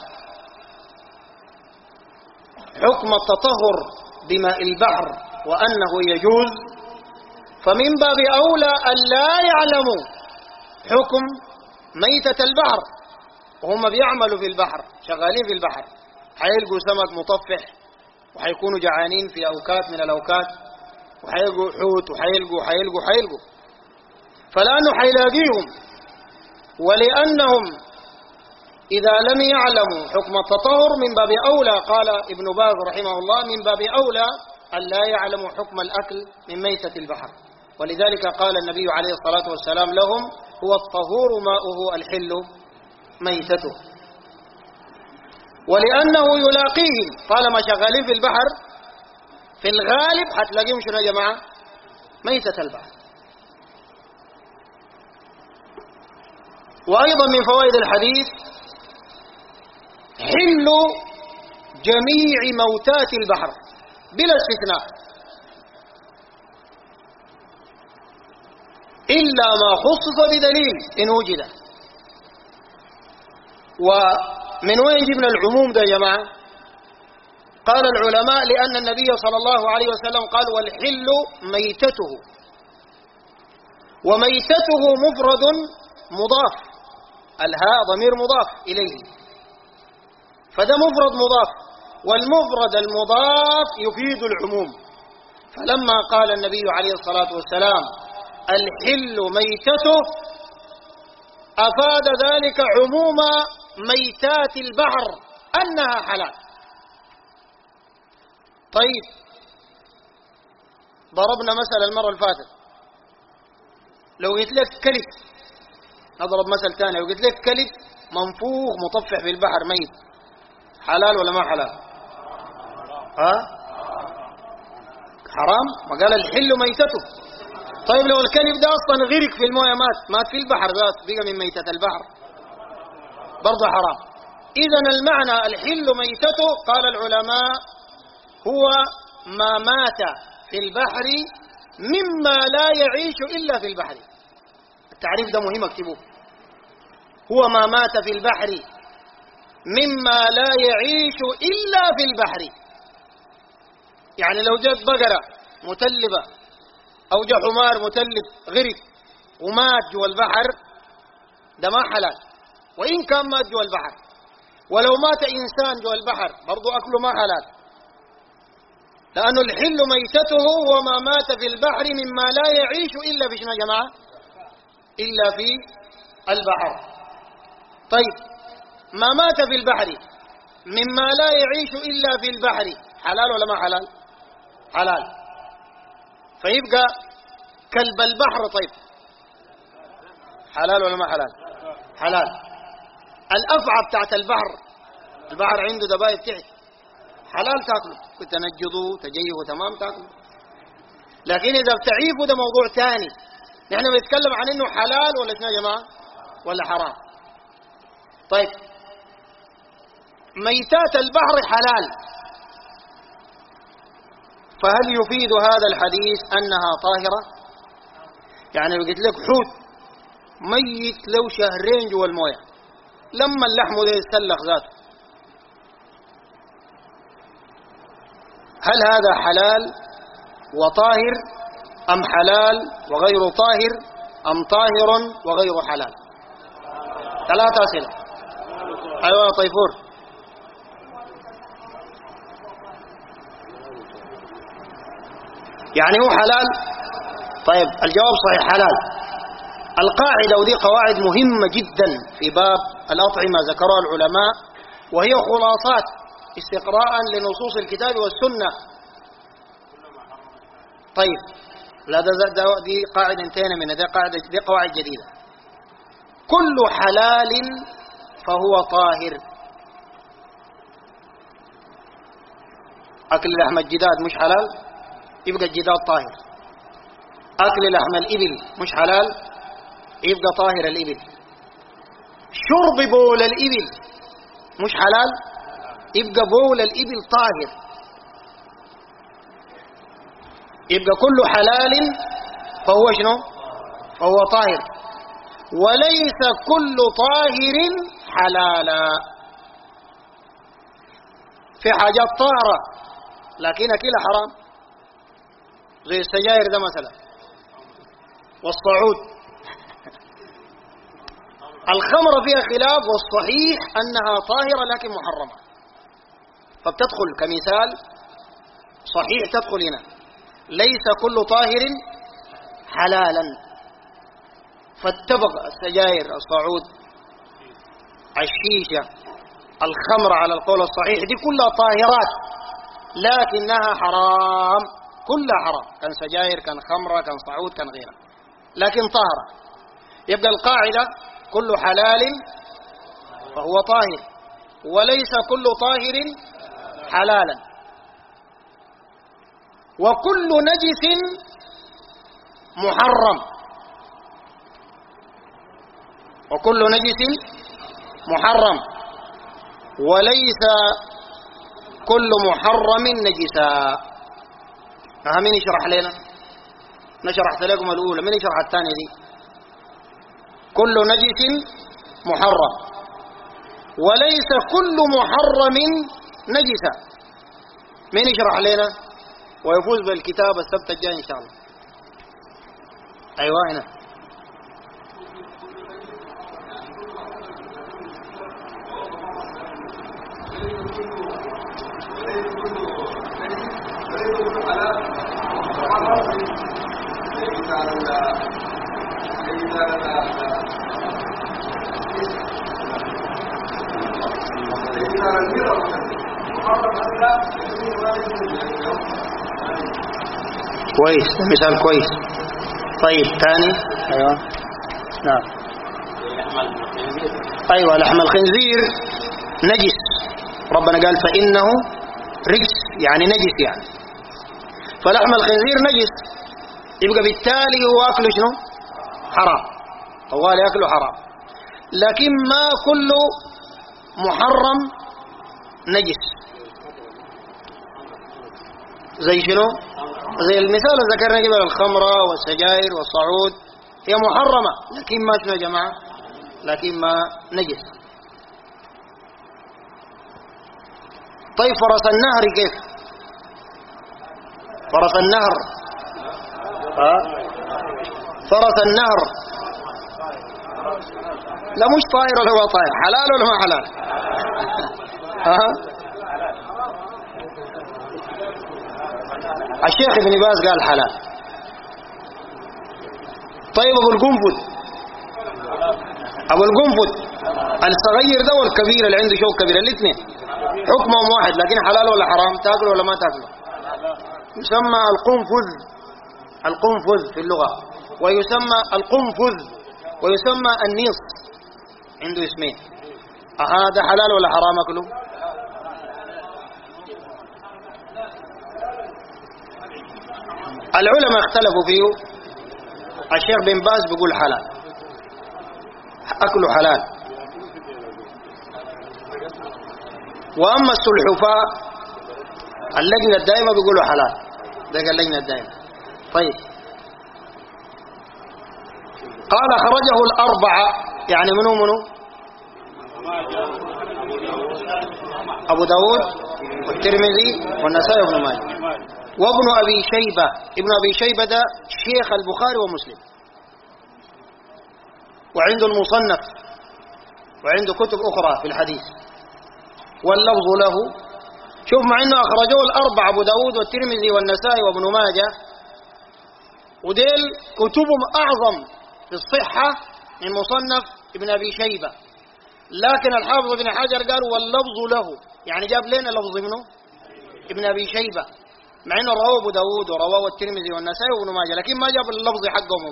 حكم التطهر بماء البحر وأنه يجوز، فمن باب أولى أن لا يعلموا حكم ميتة البحر. وهم بيعملوا في البحر، شغالين في البحر، حيلقوا سمك مطفح، وحيكونوا جعانين في أوقات من الأوقات، وحيلقوا حوت، وحيلقوا حيلقوا حيلقوا فلأنه حيلاقيهم. ولأنهم إذا لم يعلموا حكم التطهر من باب أولى، قال ابن باز رحمه الله، من باب أولى أن لا يعلموا حكم الأكل من ميتة البحر. ولذلك قال النبي عليه الصلاة والسلام لهم: هو الطهور ماؤه الحل ميتته. ولأنه يلاقيهم طالما شغالين في البحر، في الغالب حتلاقيهم شنو يا جماعة؟ ميتة البحر. وأيضا من فوائد الحديث حل جميع موتات البحر بلا استثناء، إلا ما خصص بدليل إن وجد. ومن وين جبنا العموم ده يا جماعة؟ قال العلماء: لأن النبي صلى الله عليه وسلم قال: والحل ميتته. وميتته مفرد مضاف، الهاء ضمير مضاف إليه، فده مفرد مضاف، والمفرد المضاف يفيد العموم. فلما قال النبي عليه الصلاة والسلام الحل ميتته أفاد ذلك عموم ميتات البحر أنها حلال. طيب ضربنا مثل المرة الفاتت، لو قلت لك كلب، نضرب مثل ثاني، لو قلت لك كلب منفوخ مطفح في البحر ميت، حلال ولا ما حلال؟ ها؟ حرام؟ ما قال الحل ميتته. طيب لو الكلب ده اصلا غرق في المويه مات، مات في البحر ذات بقى من ميتة البحر، برضه حرام. اذا المعنى الحل ميتته قال العلماء هو ما مات في البحر مما لا يعيش الا في البحر. التعريف ده مهم اكتبوه. هو ما مات في البحر مما لا يعيش الا في البحر. يعني لو جت بقرة متلبة أو جاء حمار متلب غرق ومات جوا البحر، ده ما حلال وإن كان مات جوا البحر. ولو مات إنسان جوا البحر برضو أكله ما حلال، لأنه الحل ميتته هو ما مات في البحر مما لا يعيش إلا في شنو يا جماعة؟ إلا في البحر. طيب ما مات في البحر مما لا يعيش إلا في البحر حلال ولا ما حلال؟ حلال. فيبقى كلب البحر طيب حلال ولا ما حلال؟ حلال. الأفعى بتاعت البحر، البحر عنده دبايب تحت، حلال تاكله، كنت تنجضه تجيه تمام تاكله. لكن إذا بتعيفه ده موضوع ثاني. نحن بنتكلم عن إنه حلال ولا شنو يا جماعة؟ ولا حرام؟ طيب ميتات البحر حلال، فهل يفيد هذا الحديث أنها طاهرة؟ يعني لو قلت لك حوت ميت لو شهرين جوا المويه لما اللحم ده يتسلخ ذاته، هل هذا حلال وطاهر أم حلال وغير طاهر أم طاهر وغير حلال؟ ثلاثة أسئلة. أيوة يا طيفور. يعني هو حلال؟ طيب الجواب صحيح حلال. القاعدة، ودي قواعد مهمة جدا في باب الأطعمة ذكرها العلماء، وهي خلاصات استقراء لنصوص الكتاب والسنة. طيب لا ده, ده دي قاعدة انتهينا منها، دي قاعدة، دي قواعد جديدة. كل حلال فهو طاهر. أكل لحم الجداد مش حلال، يبقى الجداد طاهر. أكل لحم الإبل مش حلال، يبقى طاهر الإبل. شرب بول الإبل مش حلال، يبقى بول الإبل طاهر. يبقى كل حلال فهو شنو؟ فهو طاهر. وليس كل طاهر حلالا. في حاجات طاهرة لكن أكلها حرام، زي السجاير ده مثلا والصعود. الخمر فيها خلاف، والصحيح أنها طاهرة لكن محرمة، فبتدخل كمثال صحيح تدخل هنا. ليس كل طاهر حلالا، فاتفق السجاير، الصعود، الشيشة، الخمر على القول الصحيح دي كلها طاهرات لكنها حرام، كلها حرام، كان سجاير كان خمرة كان صعود كان غيرها، لكن طاهرة. يبقى القاعدة كل حلال فهو طاهر، وليس كل طاهر حلالا. وكل نجس محرم، وكل نجس محرم، وليس كل محرم نجسا. مين يشرح لنا؟ نشرحت لكم الأولى، من يشرح الثانية دي؟ كل نجس محرم وليس كل محرم نجسا. من يشرح لنا ويفوز بالكتاب السبت الجاي إن شاء الله؟ أيوة هنا. كويس، مثال كويس. طيب ثاني. ايوه نعم. ايوه لحم الخنزير نجس، ربنا قال فإنه رجس، يعني نجس يعني، فلحم الخنزير نجس، يبقى بالتالي هو أكله شنو؟ حرام، طوال أكله حرام. لكن ما كل محرم نجس. زي شنو؟ زي المثال اللي ذكرنا قبل، الخمرة والسجائر والصعود هي محرمة لكن ما شنو يا جماعة؟ لكن ما نجس. طيب فرس النهر كيف؟ فرس النهر ها؟ فرس النهر لا مش طائر ولا هو طائر، حلال ولا ما حلال؟ ها؟ الشيخ ابن باز قال حلال. طيب ابو القنفذ، ابو القنفذ الصغير ده والكبير اللي عنده شوك كبير، الاثنين حكمهم واحد، لكن حلال ولا حرام؟ تاكله ولا ما تاكله؟ يسمى القنفذ، القنفذ في اللغة، ويسمى القنفذ، ويسمى النيص، عنده اسمين. هذا حلال ولا حرام اكله؟ العلماء اختلفوا فيه. الشيخ بن باز بيقول حلال، اكله حلال. واما السلحفاء اللجنة الدائمة بيقولوا حلال، ده قال اللجنة الدائمة. طيب قال خرجه الأربعة، يعني منو منو؟ أبو داود والترمذي والنسائي وابن ماجه وابن أبي شيبة. ابن أبي شيبة ده شيخ البخاري ومسلم، وعنده المصنف، وعنده كتب أخرى في الحديث، واللفظ له. شوف، مع انه اخرجوه الاربعه، ابو داود والترمذي والنسائي وابن ماجه، وديل كتبهم اعظم في الصحه من مصنف ابن ابي شيبه، لكن الحافظ ابن حجر قال واللفظ له، يعني جاب لنا لفظ منه ابن ابي شيبه، مع انه رواه ابو داود ورواه الترمذي والنسائي وابن ماجه، لكن ما جاب اللفظ حقهم،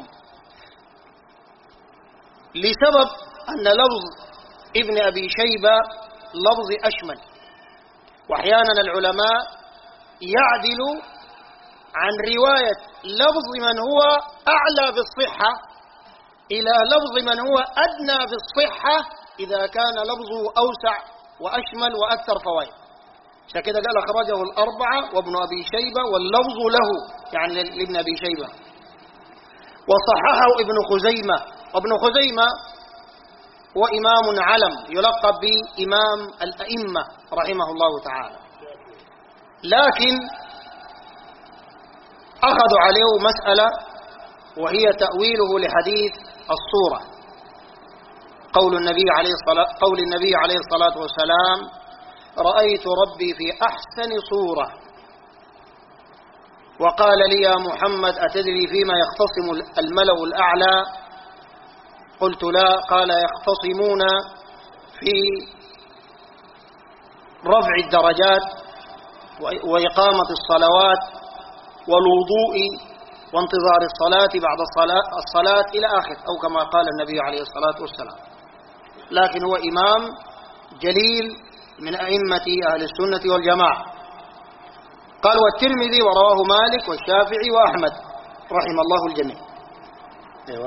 لسبب ان لفظ ابن ابي شيبه لفظ اشمل. واحيانا العلماء يعدلوا عن رواية لفظ من هو أعلى في الصحة إلى لفظ من هو أدنى في الصحة إذا كان لفظه أوسع وأشمل وأكثر فوائد. فكذا قال أخرجه الأربعة وابن أبي شيبة واللفظ له، يعني لابن أبي شيبة. وصححه ابن خزيمة، وابن خزيمة هو إمام علم يلقب بإمام الأئمة رحمه الله تعالى، لكن أخذوا عليه مسألة وهي تأويله لحديث الصورة، قول النبي عليه الصلاة قول النبي عليه الصلاة والسلام: رأيت ربي في أحسن صورة. وقال لي: يا محمد أتدري فيما يختصم الملأ الأعلى؟ قلت: لا. قال: يختصمون في رفع الدرجات وإقامة الصلوات والوضوء وانتظار الصلاة بعد الصلاة, الصلاة إلى آخر، أو كما قال النبي عليه الصلاة والسلام. لكن هو إمام جليل من أئمة أهل السنة والجماعة. قال: والترمذي ورواه مالك والشافعي وأحمد رحم الله الجميع. أيوة.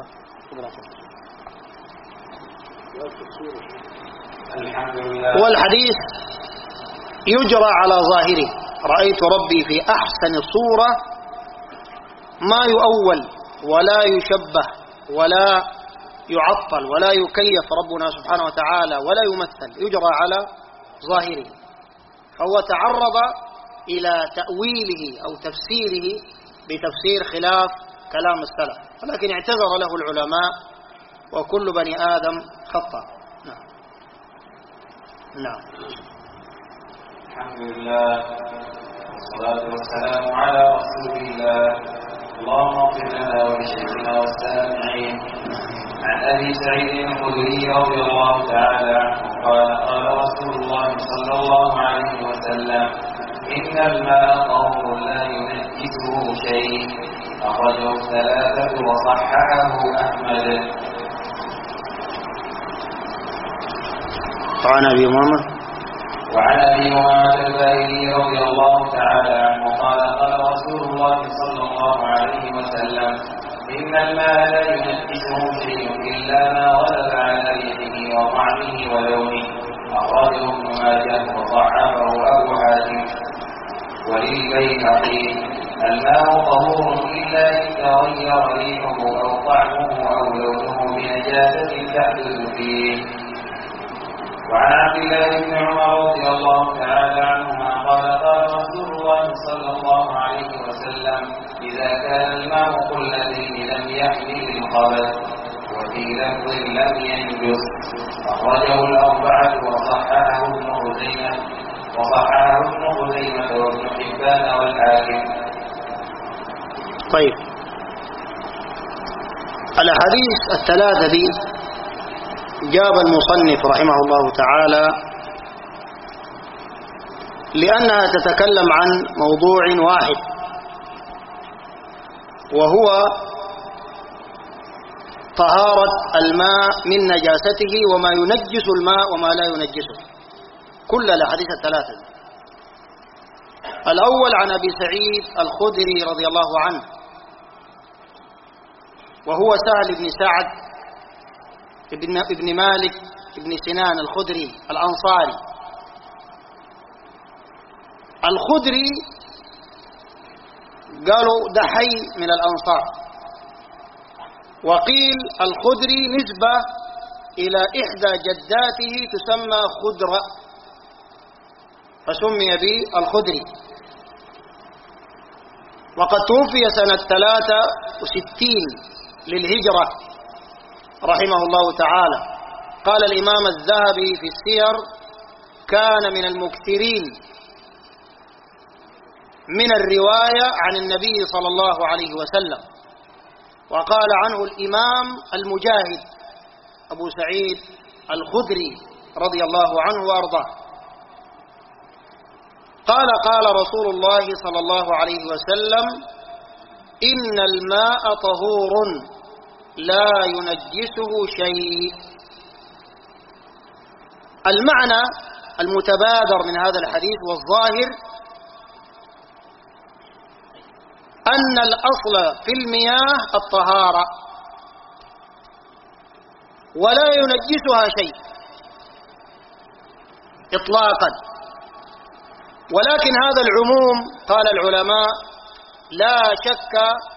والحديث يجرى على ظاهره: رأيت ربي في أحسن صورة، ما يؤول ولا يشبه ولا يعطل ولا يكيف ربنا سبحانه وتعالى ولا يمثل، يجرى على ظاهره. فهو تعرض إلى تأويله أو تفسيره بتفسير خلاف كلام السلف، ولكن اعتذر له العلماء، وكل بني آدم خطأ. نعم. نعم. الحمد لله والصلاة والسلام على رسول الله. اللهم اغفر لنا ولشيخنا والسامعين. عن أبي سعيد الخدري رضي الله تعالى عنه قال: قال رسول الله صلى الله عليه وسلم: إن الماء طهور لا ينجس ينجسه شيء. أخرجه الثلاثة وصححه أحمد. وعن أبي أمامة وعن أبي أمامة الباهلي رضي الله تعالى عنه قال قال رسول الله صلى الله عليه وسلم: إن الماء لا ينجسه شيء إلا ما غلب على ريحه وطعمه ولونه. أخرجه ابن ماجه وضعفه أبو حاتم. وللبيهقي: الماء طهور إلا إن تغير ريحه أو طعمه أو لونه بنجاسة تحدث فيه. وعن عبد الله بن عمر رضي الله تعالى عنهما قال قال رسول الله صلى الله عليه وسلم: إذا كان الماء قلتين لم يحمل الخبث، وفي لفظ لم ينجس. أخرجه الأربعة وصححه ابن خزيمة وصححه ابن خزيمة وابن حبان والحاكم. طيب، الأحاديث الثلاثة دي جاب المصنف رحمه الله تعالى لأنها تتكلم عن موضوع واحد، وهو طهارة الماء من نجاسته وما ينجس الماء وما لا ينجسه، كل الأحاديث الثلاثة. الأول عن أبي سعيد الخدري رضي الله عنه، وهو سهل بن سعد ابن, ابن مالك ابن سنان الخدري الأنصاري. الخدري قالوا ده حي من الأنصار، وقيل الخدري نسبة إلى إحدى جداته تسمى خدرة، فسمي به الخدري. وقد توفي سنة ثلاثة وستين للهجرة رحمه الله تعالى. قال الإمام الذهبي في السير: كان من المكثرين من الرواية عن النبي صلى الله عليه وسلم. وقال عنه الإمام المجاهد أبو سعيد الخدري رضي الله عنه وأرضاه قال: قال رسول الله صلى الله عليه وسلم: إن الماء طهور لا ينجسه شيء. المعنى المتبادر من هذا الحديث والظاهر أن الأصل في المياه الطهارة ولا ينجسها شيء إطلاقا، ولكن هذا العموم قال العلماء لا شك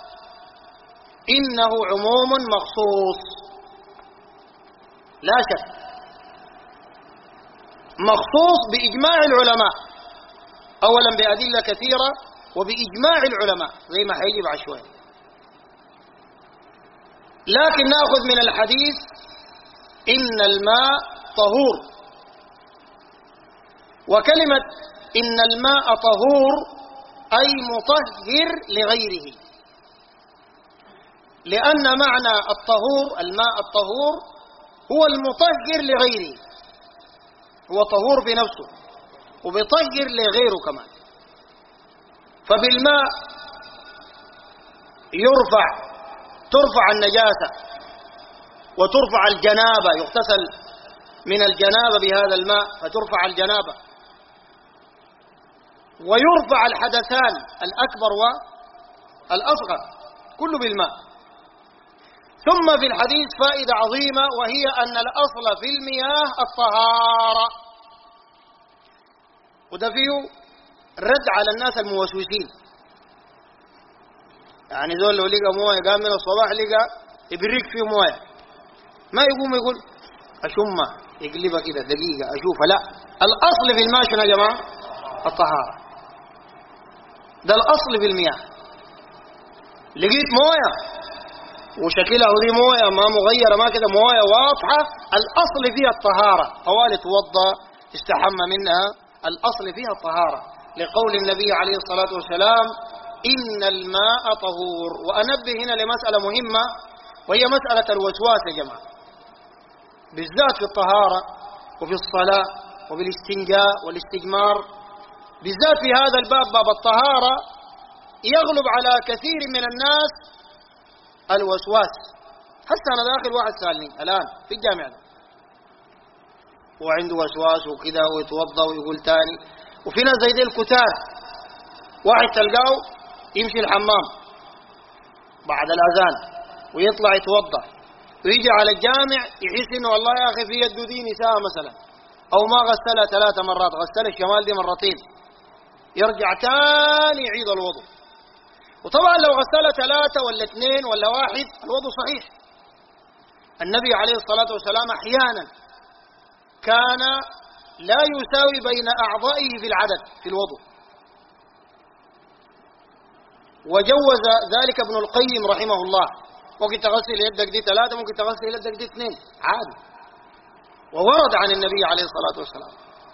إنه عموم مخصوص، لا شك مخصوص بإجماع العلماء، أولا بأدلة كثيرة وبإجماع العلماء زي ما حيجي بعد شوية. لكن نأخذ من الحديث إن الماء طهور، وكلمة إن الماء طهور أي مطهر لغيره، لأن معنى الطهور الماء الطهور هو المطهر لغيره، هو طهور بنفسه وبيطهر لغيره كمان. فبالماء يرفع ترفع النجاسة وترفع الجنابة، يغتسل من الجنابة بهذا الماء فترفع الجنابة، ويرفع الحدثان الأكبر والأصغر كله بالماء. ثم في الحديث فائدة عظيمة، وهي أن الأصل في المياه الطهارة، وده فيه رد على الناس الموسوسين. يعني ذول لو لقى مويه قام من الصباح لقى يبريك فيه مويه، ما يقوم يقول أشمها يقلبها كده دقيقة أشوفها، لا، الأصل في الماء شنو يا جماعة؟ الطهارة. ده الأصل في المياه. لقيت مويه وشكلها دي مويه ما مغيرة ما كده، مويه واضحة، الأصل فيها الطهارة، طوال توضى استحمى منها، الأصل فيها الطهارة، لقول النبي عليه الصلاة والسلام: إن الماء طهور. وأنبه هنا لمسألة مهمة، وهي مسألة الوسواس يا جماعة، بالذات في الطهارة وفي الصلاة وفي الاستنجاء والاستجمار، بالذات في هذا الباب باب الطهارة. يغلب على كثير من الناس الوسواس. هسه أنا داخل واحد سألني الآن في الجامعة وعنده وسواس وكذا ويتوضأ ويقول تاني، وفي ناس زي دي الكتار، واحد تلقاه يمشي الحمام بعد الأذان ويطلع يتوضأ ويجي على الجامع يحس إنه والله يا أخي في يده دي نساء مثلا، أو ما غسلها ثلاثة مرات، غسل الشمال دي مرتين، يرجع تاني يعيد الوضوء. وطبعا لو غسلها ثلاثة ولا اثنين ولا واحد الوضوء صحيح. النبي عليه الصلاة والسلام أحيانا كان لا يساوي بين أعضائه في العدد في الوضوء، وجوز ذلك ابن القيم رحمه الله. ممكن تغسل يدك دي ثلاثة، ممكن تغسل يدك دي اثنين عادي، وورد عن النبي عليه الصلاة والسلام.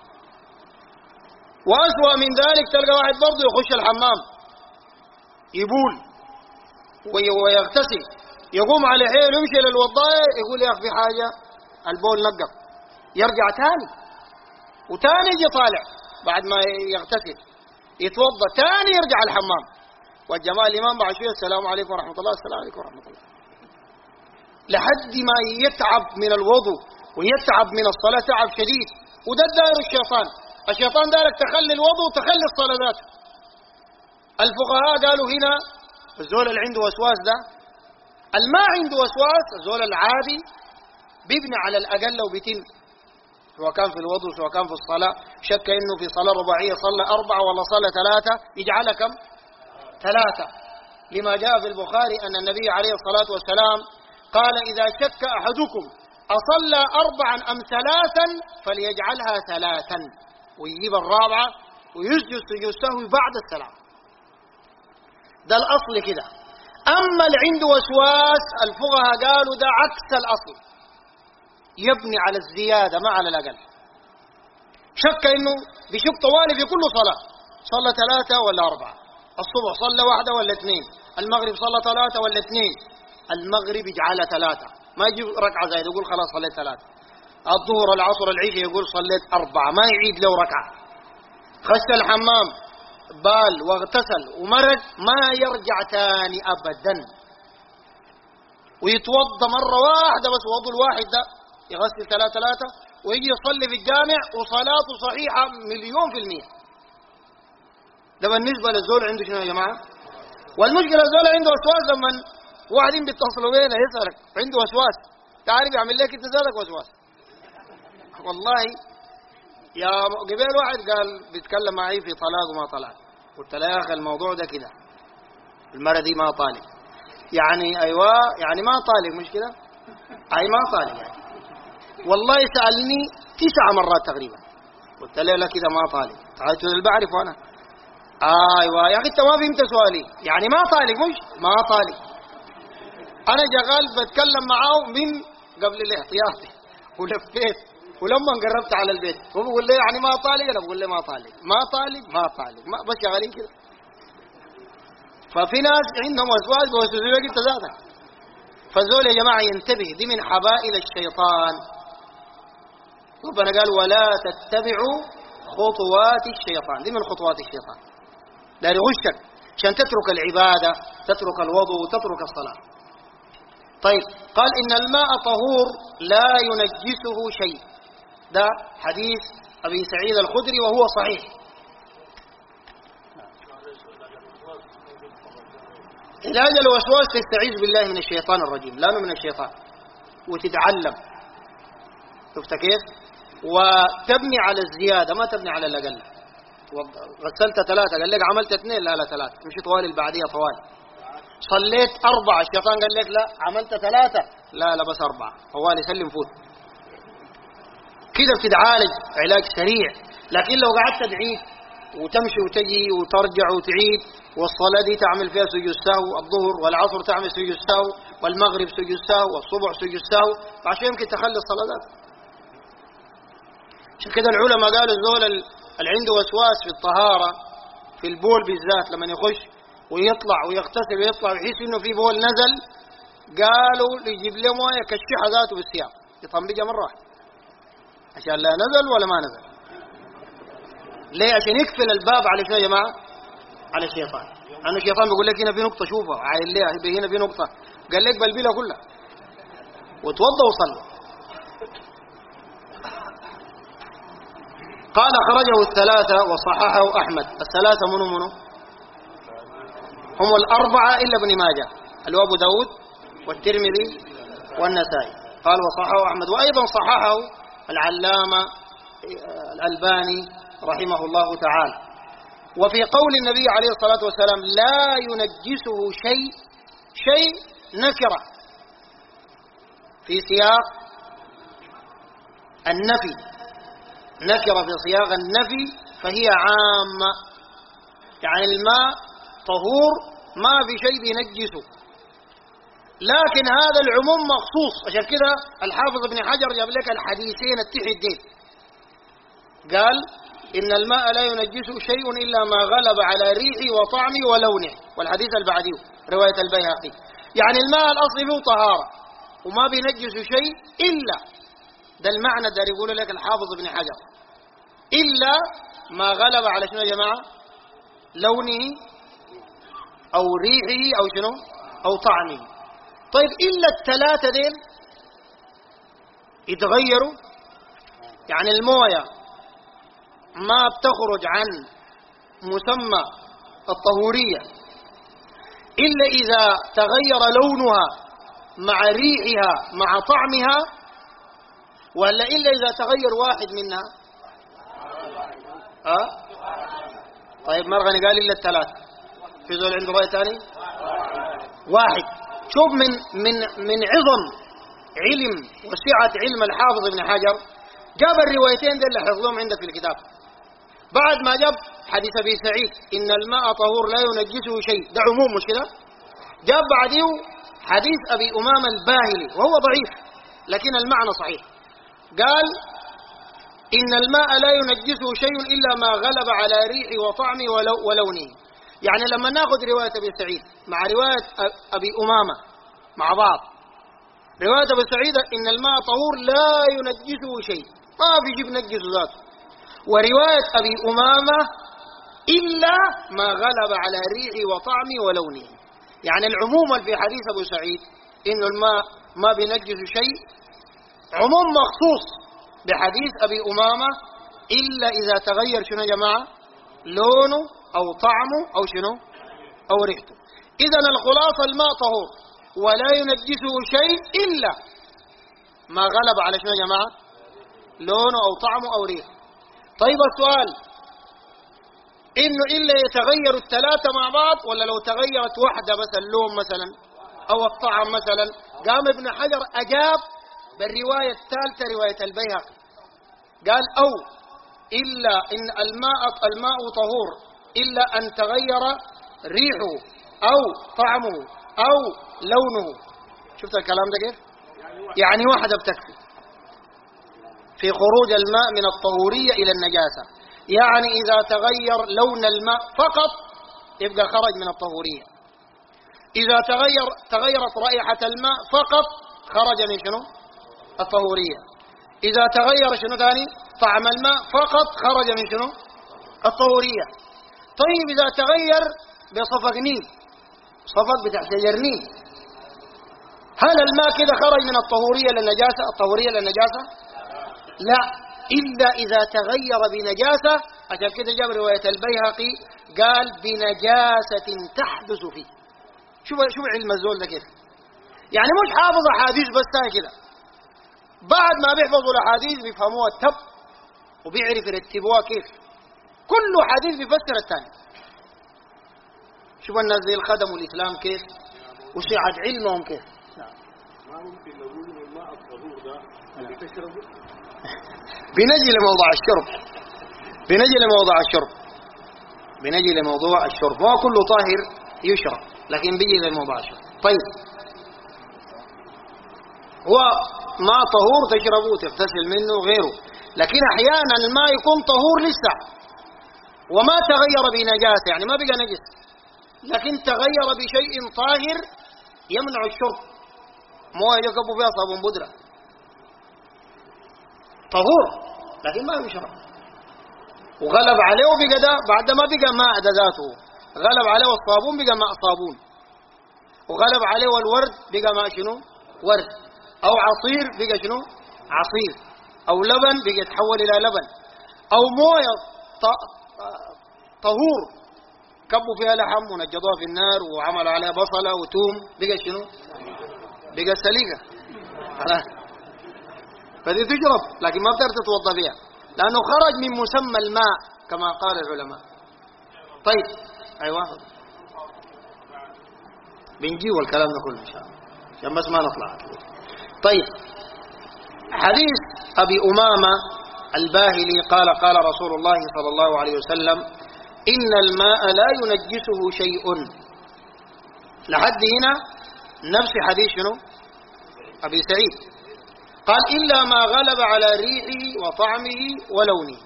وأسوأ من ذلك تلقى واحد برضه يخش الحمام يبول ويغتسل، يقوم على حيل ويمشي للوضاء يقول يا أخي في حاجة البول نقف، يرجع تاني وتاني يجي طالع بعد ما يغتسل يتوضا تاني يرجع الحمام. والجماعة الإمام بعد شوية السلام عليكم ورحمة الله، السلام عليكم ورحمة الله، لحد ما يتعب من الوضوء ويتعب من الصلاة تعب شديد. وده داير الشيطان، الشيطان دارك تخلي الوضوء وتخلي الصلاة ذاته. الفقهاء قالوا هنا الزول اللي عنده وسواس ده، الما عنده وسواس الزول العادي بيبني على الأقل وبيتم، سواء كان في الوضوء سواء كان في الصلاة. شك إنه في صلاة رباعية صلى أربعة ولا صلى ثلاثة يجعلها كم؟ ثلاثة، لما جاء في البخاري أن النبي عليه الصلاة والسلام قال إذا شك أحدكم أصلى أربعا أم ثلاثا فليجعلها ثلاثا، ويجيب الرابعة ويسجد سجود سهو بعد السلام. ده الأصل كده. أما اللي عنده وسواس الفقهاء قالوا ده عكس الأصل، يبني على الزيادة ما على الأقل. شك إنه بشك طوالي في كل صلاة، صلى ثلاثة ولا أربعة، الصبح صلى واحدة ولا اثنين، المغرب صلى ثلاثة ولا اثنين، المغرب يجعلها ثلاثة، ما يجي ركعة زايد يقول خلاص صليت ثلاثة. الظهر العصر العشاء يقول صليت أربعة، ما يعيد له ركعة. خش الحمام بال واغتسل ومرق ما يرجع تاني أبدا، ويتوضى مرة واحدة بس، وضوء الواحد ده يغسل ثلاثة ثلاثة ويجي يصلي في الجامع وصلاته صحيحة مليون في المية. ده بالنسبة للزول عنده شنو يا جماعة؟ والمشكلة الزول عنده وسواس، لما واحدين بيتصلوا بينا يسألك عنده وسواس، تعرف يعمل لك انت ذاتك وسواس. والله يا قبل واحد قال بيتكلم معي في طلاق وما طلع، قلت له يا أخي الموضوع ده كده، المرة دي ما طالق يعني، أيوة يعني ما طالق مش كده؟ أي ما طالق يعني. والله سألني تسع مرات تقريبا، قلت له لا كده ما طالق، تعالت اللي بعرف أنا. أيوة يا أخي أنت ما فهمت سؤالي، يعني ما طالق مش ما طالق. أنا شغال بتكلم معاه من قبل الاحتياطي ولفيت، ولما قربت على البيت هو بيقول لي يعني ما طالق، أنا بقول له ما طالق ما طالق ما طالق ما بس شغالين كده. ففي ناس عندهم وسواس بوسوسوا لك أنت ذاتك. فالزول يا جماعة ينتبه، دي من حبائل الشيطان. ربنا قال ولا تتبعوا خطوات الشيطان، دي من خطوات الشيطان، لا يغشك عشان تترك العبادة، تترك الوضوء، تترك الصلاة. طيب قال إن الماء طهور لا ينجسه شيء، ده حديث أبي سعيد الخدري وهو صحيح. علاج الوسواس تستعيذ بالله من الشيطان الرجيم، لا من الشيطان، وتتعلم. شفت كيف؟ وتبني على الزيادة ما تبني على الأقل. غسلت ثلاثة قال لك عملت اثنين، لا لا ثلاثة، تمشي طوال البعدية طوال. صليت أربعة الشيطان قال لك لا عملت ثلاثة، لا لا بس أربعة، طوال يسلم فوت. كده بتتعالج علاج سريع. لكن لو قعدت تعيد وتمشي وتجي وترجع وتعيد، والصلاة دي تعمل فيها سجود سهو، الظهر والعصر تعمل سجود سهو، والمغرب سجود سهو، والصبح سجود سهو، عشان يمكن تخلي الصلاة. عشان كده العلماء قالوا الزول اللي عنده وسواس في الطهارة في البول بالذات، لما يخش ويطلع ويغتسل ويطلع ويحس انه في بول نزل، قالوا يجيب له مويه يكشحها ذاته بالثياب يطنبجها مرة واحدة عشان لا نزل ولا ما نزل. ليه؟ عشان يقفل الباب على شو يا جماعة؟ على الشيطان. أنا الشيطان بيقول لك هنا في نقطة، شوفها عايل ليه هنا في نقطة، قال لك بلبلها كلها وتوضى وصلي. قال خرجه الثلاثة وصححه أحمد. الثلاثة منو منو؟ هم الأربعة إلا ابن ماجه، اللي هو أبو داود والترمذي والنسائي. قال وصححه أحمد، وأيضا صححه العلامة الألباني رحمه الله تعالى. وفي قول النبي عليه الصلاة والسلام لا ينجسه شيء، شيء نكرة في سياق النفي، نكرة في سياق النفي فهي عامة، يعني الماء طهور ما في شيء بينجسه، لكن هذا العموم مخصوص. عشان كده الحافظ ابن حجر جاب لك الحديثين التحدين، قال إن الماء لا ينجسه شيء إلا ما غلب على ريحه وطعمه ولونه، والحديث البعديه رواية البيهقي. يعني الماء الأصلي له طهارة وما بينجسه شيء إلا، ده المعنى ده يقول لك الحافظ ابن حجر، إلا ما غلب على شنو يا جماعة؟ لونه أو ريحه أو شنو أو طعمه. طيب إلا الثلاثة دين يتغيروا، يعني الموية ما بتخرج عن مسمى الطهورية إلا إذا تغير لونها مع ريحها مع طعمها، ولا إلا إذا تغير واحد منها؟ أه؟ طيب مرغني قال إلا الثلاثة، في ذول عنده رأي ثاني؟ واحد. شوف من من من عظم علم وسعة علم الحافظ ابن حجر، جاب الروايتين دي اللي حفظهم عندك في الكتاب. بعد ما جاب حديث أبي سعيد إن الماء طهور لا ينجسه شيء، ده عموم مش كده؟ جاب بعديه حديث أبي أمامة الباهلي وهو ضعيف لكن المعنى صحيح، قال إن الماء لا ينجسه شيء إلا ما غلب على ريحه وطعمه ولونه. يعني لما ناخذ رواية أبي سعيد مع رواية أبي أمامة مع بعض، رواية أبي سعيد إن الماء طهور لا ينجسه شيء، ما في شيء بنجس ذاته، ورواية أبي أمامة إلا ما غلب على ريحه وطعمه ولونه. يعني العموم في حديث أبو سعيد إن الماء ما بينجس شيء عموم مخصوص بحديث أبي أمامة إلا إذا تغير شنو يا جماعة؟ لونه أو طعمه أو شنو أو ريحته. إذن الخلاصة الماء طهور ولا ينجسه شيء إلا ما غلب على شنو يا جماعة؟ لونه أو طعمه أو ريحه. طيب السؤال، إنه إلا يتغير الثلاثة مع بعض، ولا لو تغيرت واحدة بس اللون مثلا أو الطعم مثلا؟ قام ابن حجر أجاب بالرواية الثالثة رواية البيهقي، قال أو إلا إن الماء الماء طهور إلا أن تغير ريحه أو طعمه أو لونه. شفت الكلام ده كيف؟ يعني واحدة بتكفي في خروج الماء من الطهورية إلى النجاسة. يعني إذا تغير لون الماء فقط يبقى خرج من الطهورية، إذا تغير تغيرت رائحة الماء فقط خرج من شنو؟ الطهورية، إذا تغير شنو ثاني؟ طعم الماء فقط خرج من شنو؟ الطهورية. طيب إذا تغير بصفق نيل، صفق بتاع شجر نيل، هل الماء كده خرج من الطهورية للنجاسة؟ الطهورية للنجاسة؟ لا، إلا إذا تغير بنجاسة. عشان كده جاب رواية البيهقي قال بنجاسة تحدث فيه. شوف شوف علم الزول ده كيف، يعني مش حافظ أحاديث بس كده، بعد ما بيحفظوا الأحاديث بيفهموها التب وبيعرف يرتبوها كيف، كل حديث بيفسر الثاني. شوف الناس زي الخدم والإسلام كيف وسعة علمهم كيف. ما ممكن نقول إن الماء الطهور ده اللي تشربه بنجي لموضوع الشرب، بنجي لموضوع الشرب بنجي لموضوع الشرب هو كله طاهر يشرب، لكن بيجي لموضوع الشرب. طيب هو ماء طهور تشربه تغتسل منه غيره، لكن أحيانا الماء يكون طهور لسه وما تغير بنجاسة، يعني ما بقى نجس لكن تغير بشيء طاهر يمنع الشرب، مويه يكبوا فيها صابون بودرة، طهور لكن ما يشرب، وغلب عليه وبقى ده بعد ما بقى ماء ده ذاته غلب عليه الصابون بقى ماء صابون، وغلب عليه الورد بقى ماء شنو؟ ورد، أو عصير بقى شنو؟ عصير، أو لبن بقى يتحول إلى لبن، أو موية طهور كبوا فيها لحم ونجضوها في النار وعملوا عليها بصلة وتوم بقى شنو؟ بقى سليقة خلاص، فدي تشرب لكن ما بتقدر تتوضا بها لأنه خرج من مسمى الماء كما قال العلماء. طيب أيوة بنجي والكلام ده كله إن شاء الله عشان بس ما نطلع. طيب حديث أبي أمامة الباهلي قال قال رسول الله صلى الله عليه وسلم إن الماء لا ينجسه شيء، لحد هنا نفس حديث شنو؟ أبي سعيد، قال إلا ما غلب على ريحه وطعمه ولونه.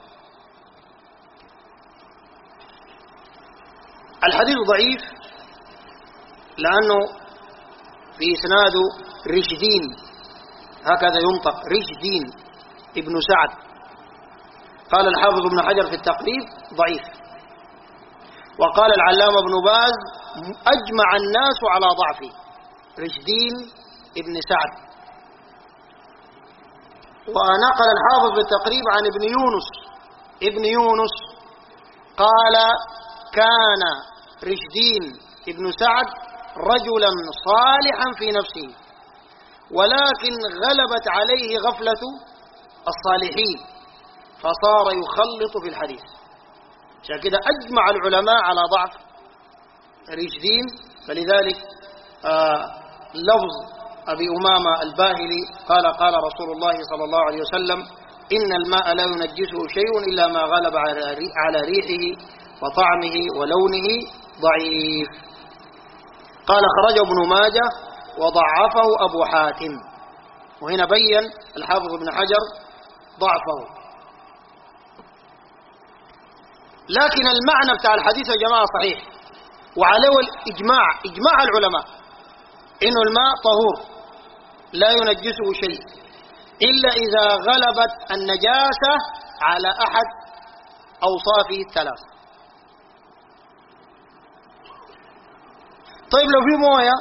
الحديث ضعيف لأنه في إسناده رشدين، هكذا ينطق رشدين ابن سعد. قال الحافظ ابن حجر في التقريب ضعيف، وقال العلامة ابن باز أجمع الناس على ضعفه رشدين ابن سعد. ونقل الحافظ في التقريب عن ابن يونس ابن يونس قال كان رشدين ابن سعد رجلا صالحا في نفسه، ولكن غلبت عليه غفلة الصالحين فصار يخلط في الحديث. عشان كده أجمع العلماء على ضعف رشدين. فلذلك آه لفظ أبي أمامة الباهلي قال قال رسول الله صلى الله عليه وسلم إن الماء لا ينجسه شيء إلا ما غلب على ريحه وطعمه ولونه ضعيف. قال خرجه ابن ماجه وضعفه أبو حاتم، وهنا بين الحافظ ابن حجر ضعفه. لكن المعنى بتاع الحديث يا جماعة صحيح، وعليه الإجماع إجماع العلماء إنه الماء طهور لا ينجسه شيء إلا إذا غلبت النجاسة على أحد أوصافه الثلاث. طيب لو في موية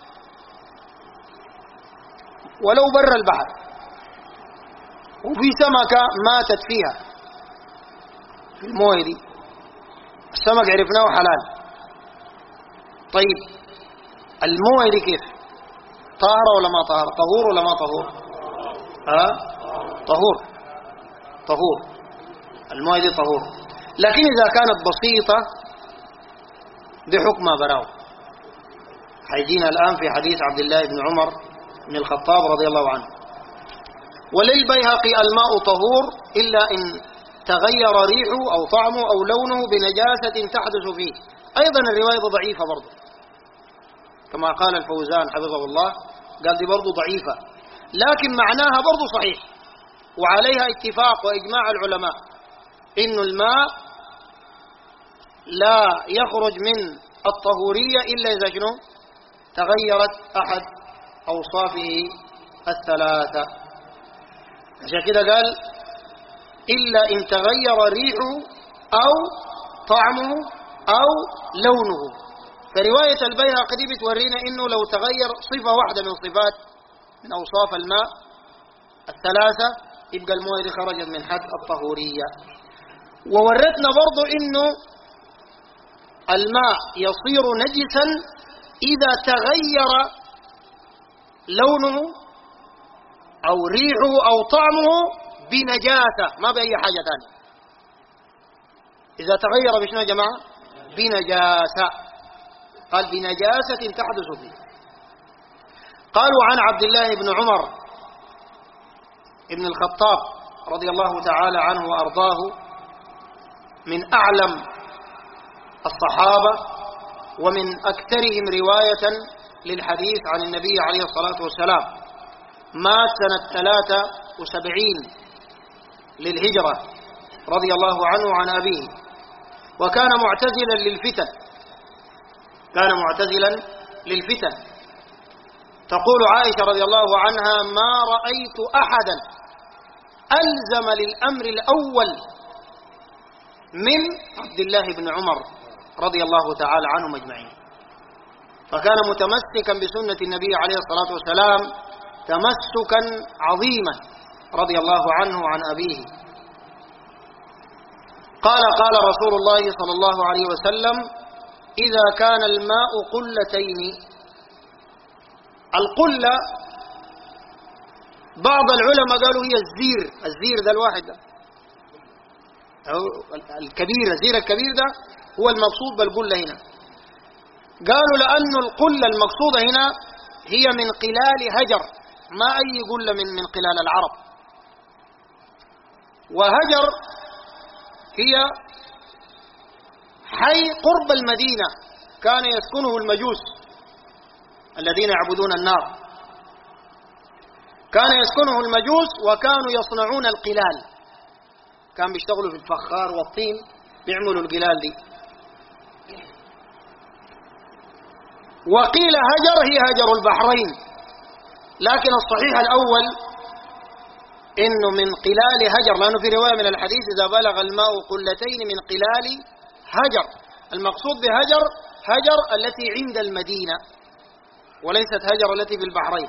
ولو بر البحر وفي سمكة ماتت فيها في الموية دي، السمك عرفناه حلال، طيب الموية دي كيف؟ طاهرة ولا ما طاهرة؟ طهور ولا ما طهور؟ ها؟ طهور طهور الموية دي طهور. لكن إذا كانت بسيطة بحكم براو، حيجينا الآن في حديث عبد الله بن عمر بن الخطاب رضي الله عنه. وللبيهقي الماء طهور إلا إن تغير ريحه أو طعمه أو لونه بنجاسة تحدث فيه. أيضا الرواية ضعيفة برضه كما قال الفوزان حفظه الله، قال دي برضه ضعيفة، لكن معناها برضه صحيح، وعليها اتفاق وإجماع العلماء إن الماء لا يخرج من الطهورية إلا إذا شنو؟ تغيرت أحد أوصافه الثلاثة. عشان كده قال إلا إن تغير ريحه أو طعمه أو لونه. فرواية البيهقي دي بتورينا إنه لو تغير صفة واحدة من صفات من أوصاف الماء الثلاثة يبقى المويه دي خرجت من حد الطهورية. وورتنا برضو إنه الماء يصير نجسا إذا تغير لونه أو ريحه أو طعمه بنجاسة، ما بأي حاجة ثانية. إذا تغير بشنو يا جماعة؟ بنجاسة، قال بنجاسة تحدث فيه. قالوا عن عبد الله بن عمر ابن الخطاب رضي الله تعالى عنه وأرضاه من أعلم الصحابة ومن أكثرهم رواية للحديث عن النبي عليه الصلاة والسلام، مات سنة ثلاثة وسبعين للهجرة رضي الله عنه وعن أبيه، وكان معتزلا للفتن كان معتزلا للفتن. تقول عائشة رضي الله عنها ما رأيت أحدا ألزم للأمر الأول من عبد الله بن عمر رضي الله تعالى عنهم أجمعين. فكان متمسكا بسنة النبي عليه الصلاة والسلام تمسكا عظيما رضي الله عنه وعن أبيه. قال قال رسول الله صلى الله عليه وسلم: إذا كان الماء قلتين. القلة بعض العلماء قالوا هي الزير. الزير ده الواحد ده أو الكبير، الزير الكبير ده هو المقصود بالقلة هنا. قالوا لأن القلة المقصودة هنا هي من قلال هجر، ما أي قلة من من قلال العرب. وهجر هي حي قرب المدينة كان يسكنه المجوس الذين يعبدون النار، كان يسكنه المجوس وكانوا يصنعون القلال، كان بيشتغلوا في الفخار والطين بيعملوا القلال دي. وقيل هجر هي هجر البحرين، لكن الصحيح الأول إنه من قلال هجر، لأنه في رواية من الحديث: إذا بلغ الماء قلتين من قلال هجر. المقصود بهجر هجر التي عند المدينة وليست هجر التي في البحرين.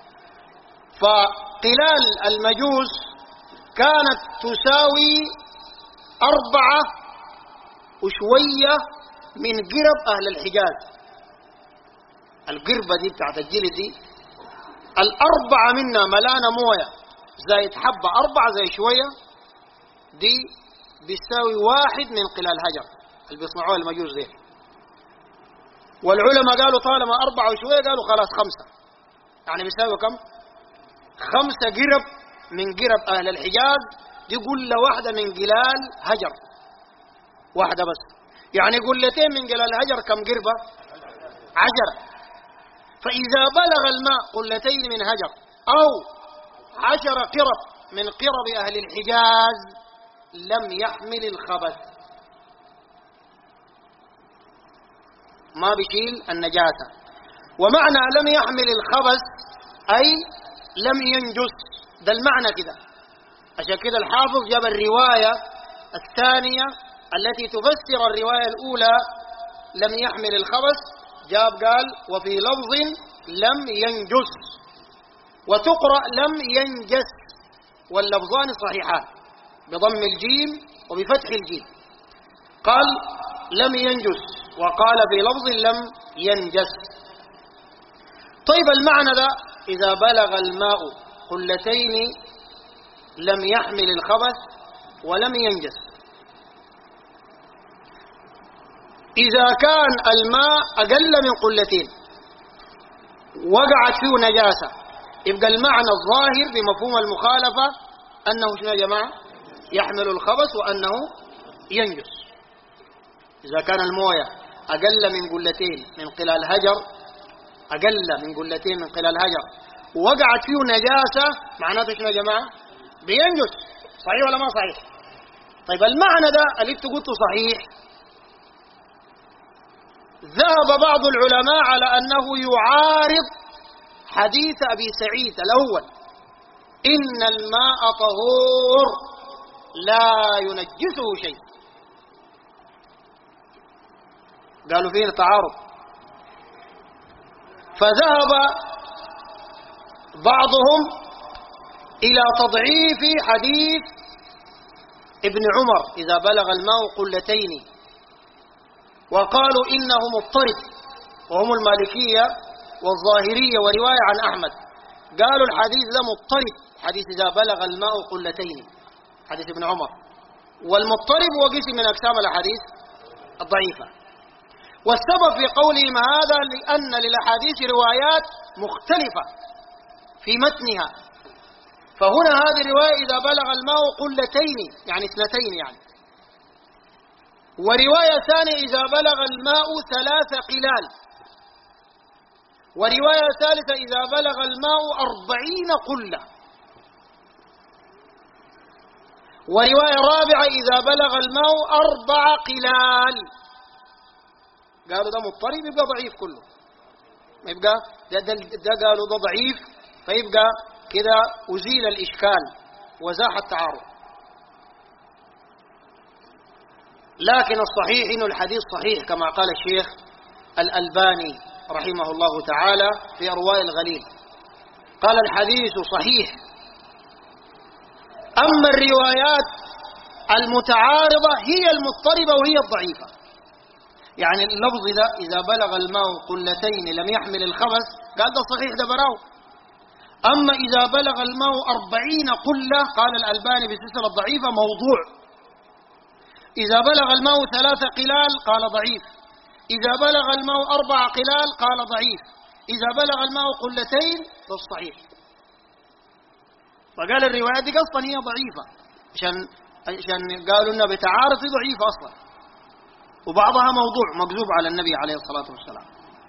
فقلال المجوس كانت تساوي أربعة وشوية من قرب أهل الحجاز. القربة دي بتاعت الجلد دي الأربعة منها ملانة موية زايد حبة، أربعة زي شوية دي بيساوي واحد من قلال هجر اللي بيصنعوها المجوس دي. والعلماء قالوا طالما أربعة وشوية قالوا خلاص خمسة، يعني بيساوي كم؟ خمسة قرب من قرب أهل الحجاز. دي قلة واحدة من قلال هجر واحدة بس، يعني قلتين من قلال هجر كم قربة؟ عشر. فإذا بلغ الماء قلتين من هجر أو عشر قرب من قرب أهل الحجاز لم يحمل الخبث، ما بيشيل النجاسة. ومعنى لم يحمل الخبث أي لم ينجس، ده المعنى كده. عشان كده الحافظ جاب الرواية الثانية التي تفسر الرواية الأولى لم يحمل الخبث، جاب قال: وفي لفظ لم ينجس، وتقرأ لم ينجس، واللفظان صحيحان بضم الجيم وبفتح الجيم. قال لم ينجس وقال في لفظ لم ينجس. طيب المعنى ده إذا بلغ الماء قلتين لم يحمل الخبث ولم ينجس، إذا كان الماء أقل من قلتين وقعت فيه نجاسة يبقى المعنى الظاهر بمفهوم المخالفة أنه شنو يا جماعة؟ يحمل الخبث وأنه ينجس. إذا كان الموية أقل من قلتين من قلال هجر، أقل من قلتين من قلال هجر ووقعت فيه نجاسة، معناته شنو يا جماعة؟ بينجس. صحيح ولا ما صحيح؟ طيب المعنى ده اللي انت قلته صحيح. ذهب بعض العلماء على أنه يعارض حديث أبي سعيد الأول: إن الماء طهور لا ينجسه شيء. قالوا فيه تعارض، فذهب بعضهم إلى تضعيف حديث ابن عمر إذا بلغ الماء قلتين، وقالوا إنه مضطرب، وهم المالكية والظاهرية ورواية عن أحمد. قالوا الحديث ده مضطرب، حديث إذا بلغ الماء قلتين، حديث ابن عمر. والمضطرب هو قسم من أقسام الأحاديث الضعيفة. والسبب في قولهم هذا لأن للأحاديث روايات مختلفة في متنها. فهنا هذه الرواية إذا بلغ الماء قلتين يعني اثنتين يعني، ورواية ثانية إذا بلغ الماء ثلاث قلال، ورواية ثالثة إذا بلغ الماء أربعين قلة، ورواية رابعة إذا بلغ الماء أربع قلال. قالوا ده مضطرب يبقى ضعيف كله، ما يبقى ده, ده, ده قالوا ده ضعيف، فيبقى كده أزيل الإشكال وزاح التعارض. لكن الصحيح إنه الحديث صحيح كما قال الشيخ الألباني رحمه الله تعالى في أرواء الغليل، قال الحديث صحيح. أما الروايات المتعارضة هي المضطربة وهي الضعيفة. يعني اللفظ ده إذا بلغ الماء قلتين لم يحمل الخبث، قال ده صحيح ده براو. أما إذا بلغ الماء أربعين قلة، قال الألباني بالسلسلة الضعيفة موضوع. إذا بلغ الماء ثلاث قلال قال ضعيف. إذا بلغ الماء أربع قلال قال ضعيف. إذا بلغ الماء قلتين فالصحيح. فقال الروايات دي أصلا هي ضعيفة، عشان عشان قالوا إنها بتعارض ضعيفة أصلا، وبعضها موضوع مكذوب على النبي عليه الصلاة والسلام.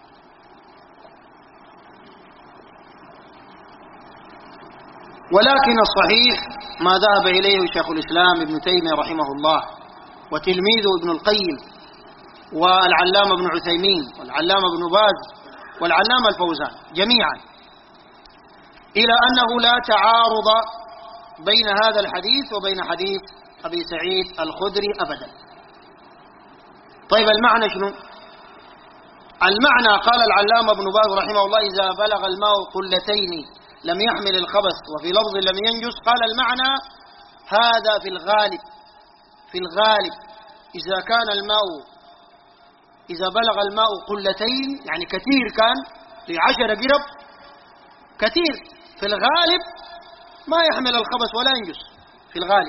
ولكن الصحيح ما ذهب إليه شيخ الإسلام ابن تيمية رحمه الله وتلميذه ابن القيم والعلامة ابن عثيمين والعلامة ابن باز والعلامة الفوزان جميعا، إلى أنه لا تعارض بين هذا الحديث وبين حديث أبي سعيد الخدري أبدا. طيب المعنى شنو؟ المعنى قال العلامة ابن باز رحمه الله إذا بلغ الماء قلتين لم يحمل الخبث، وفي لفظ لم ينجس. قال المعنى هذا في الغالب، في الغالب إذا كان الماء إذا بلغ الماء قلتين يعني كثير، كان لعشر قرب كثير، في الغالب ما يحمل الخبث ولا ينجس في الغالب.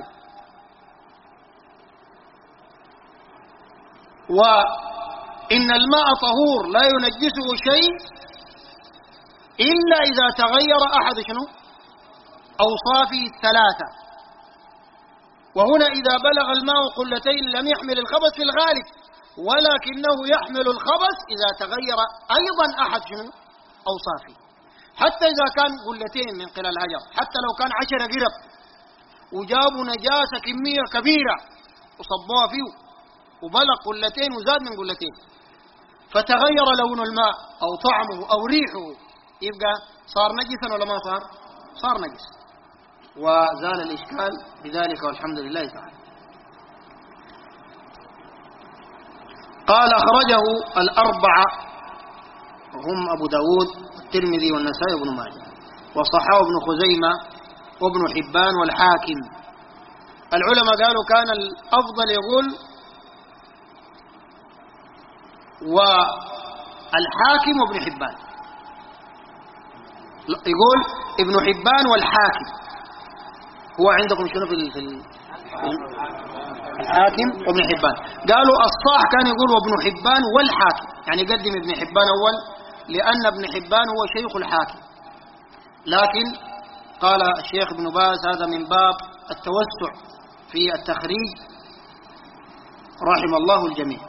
وإن الماء طهور لا ينجسه شيء إلا إذا تغير أحد شنو؟ أوصافه الثلاثة. وهنا إذا بلغ الماء قلتين لم يحمل الخبث في الغالب، ولكنه يحمل الخبث إذا تغير أيضا أحد شنو؟ أوصافه. حتى إذا كان قلتين من قلال الهجر، حتى لو كان عشر قرب وجابوا نجاسة كمية كبيرة وصبوها فيه وبلغ قلتين وزاد من قلتين، فتغير لون الماء أو طعمه أو ريحه، يبقى صار نجسا ولا ما صار؟ صار نجس، وزال الإشكال بذلك والحمد لله تعالى. قال أخرجه الأربعة وهم أبو داود والترمذي والنسائي وابن ماجه، وصححه ابن خزيمة وابن حبان والحاكم. العلماء قالوا كان الأفضل يقول والحاكم وابن حبان، يقول ابن حبان والحاكم. هو عندكم شنو في في الحاكم وابن حبان؟ قالوا الصح كان يقول وابن حبان والحاكم، يعني يقدم ابن حبان أول لأن ابن حبان هو شيخ الحاكم. لكن قال الشيخ ابن باز هذا من باب التوسع في التخريج رحم الله الجميع.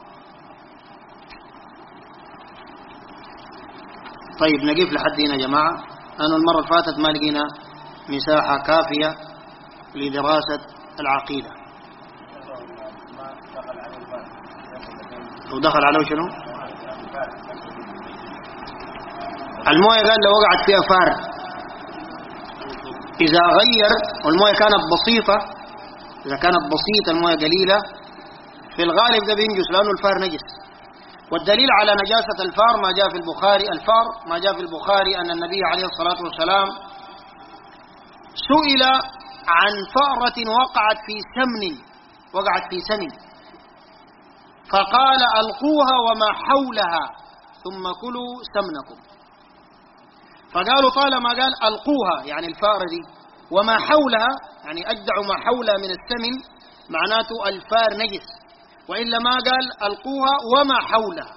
طيب نقف لحد هنا يا جماعة، أنا المرة اللي فاتت ما لقينا مساحة كافية لدراسة العقيدة. ودخل عليه شنو؟ الموية قال لو وقعت فيها فار إذا غير، والموية كانت بسيطة، إذا كانت بسيطة الموية قليلة في الغالب ده بينجس لأنه الفار نجس. والدليل على نجاسة الفار ما جاء في البخاري، الفار ما جاء في البخاري أن النبي عليه الصلاة والسلام سئل عن فأرة وقعت في سمن وقعت في سمن فقال ألقوها وما حولها ثم كلوا سمنكم. فقالوا طالما قال ألقوها يعني الفأرة دي وما حولها يعني أجدعوا ما حولها من السمن معناته الفار نجس، وإلا ما قال ألقوها وما حولها،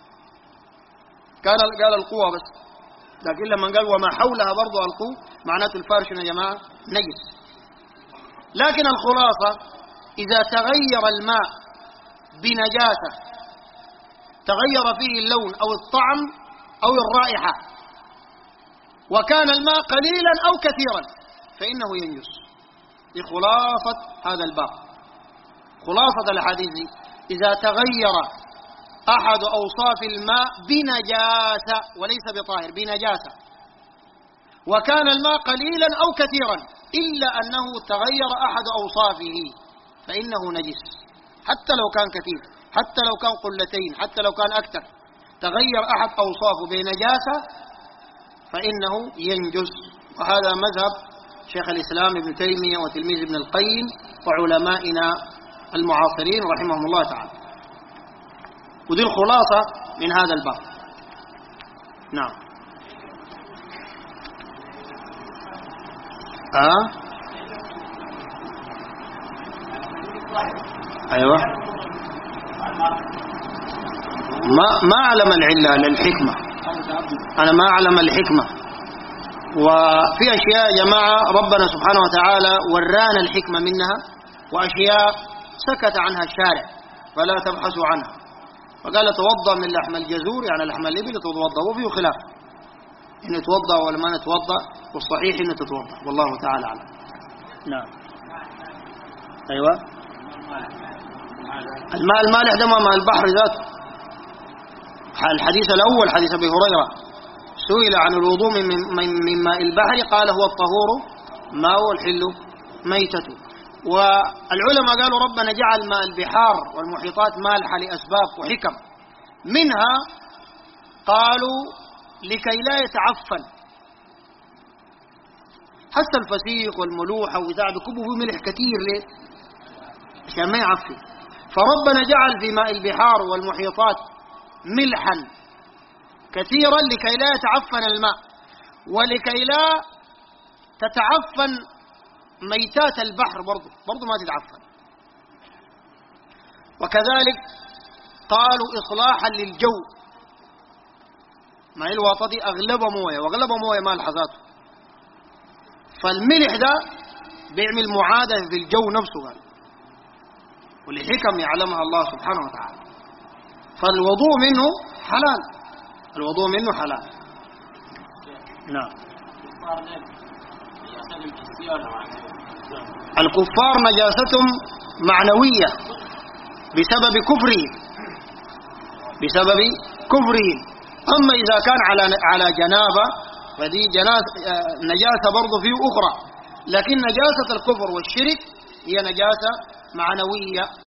قال قال ألقوها بس، لكن لما قال وما حولها برضو ألقوه معناته الفار شنو يا جماعة؟ نجس. لكن الخلاصة إذا تغير الماء بنجاسة تغير فيه اللون أو الطعم أو الرائحة وكان الماء قليلا أو كثيرا فإنه ينجس. لخلاصة هذا الباب، خلاصة الحديث إذا تغير أحد أوصاف الماء بنجاسة وليس بطاهر، بنجاسة، وكان الماء قليلا أو كثيرا إلا أنه تغير أحد أوصافه فإنه نجس. حتى لو كان كثير، حتى لو كان قلتين، حتى لو كان أكثر، تغير أحد أوصافه بنجاسة فإنه ينجس. وهذا مذهب شيخ الإسلام ابن تيمية وتلميذ ابن القيم وعلمائنا المعاصرين رحمهم الله تعالى. ودي الخلاصة من هذا الباب. نعم. آه أيوة. ما ما أعلم العلة للحكمة، أنا ما أعلم الحكمة. وفي أشياء يا جماعة ربنا سبحانه وتعالى ورانا الحكمة منها، وأشياء سكت عنها الشارع فلا تبحثوا عنها. فقال توضأ من لحم الجزور، يعني لحم الإبل تتوضأ، وفيه خلاف إن نتوضأ ولا ما نتوضأ، والصحيح إن تتوضأ والله تعالى أعلم. نعم. أيوة. الماء المالح ده ماء البحر ذاته. الحديث الأول حديث أبي هريرة سئل عن الوضوء من ماء البحر قال هو الطهور ماء والحل ميتته. والعلماء قالوا ربنا جعل ماء البحار والمحيطات مالحة لأسباب وحكم، منها قالوا لكي لا يتعفن. حتى الفسيخ والملوحة وإذا بكبوا فيه ملح كثير ليه؟ عشان ما يعفن. فربنا جعل في ماء البحار والمحيطات ملحا كثيرا لكي لا يتعفن الماء، ولكي لا تتعفن ميتات البحر برضو برضو ما تتعفن. وكذلك قالوا إصلاحا للجو، ما الوطة دي أغلبها موية، وأغلبها موية مالحة ذاته، فالملح ده بيعمل معادة في الجو نفسه قال، ولحكم يعلمها الله سبحانه وتعالى. فالوضوء منه حلال، الوضوء منه حلال. نعم. الكفار نجاستهم معنوية بسبب كفرهم، بسبب كفرهم. أما إذا كان على على جنابة فدي نجاسة برضه فيه أخرى، لكن نجاسة الكفر والشرك هي نجاسة معنوية.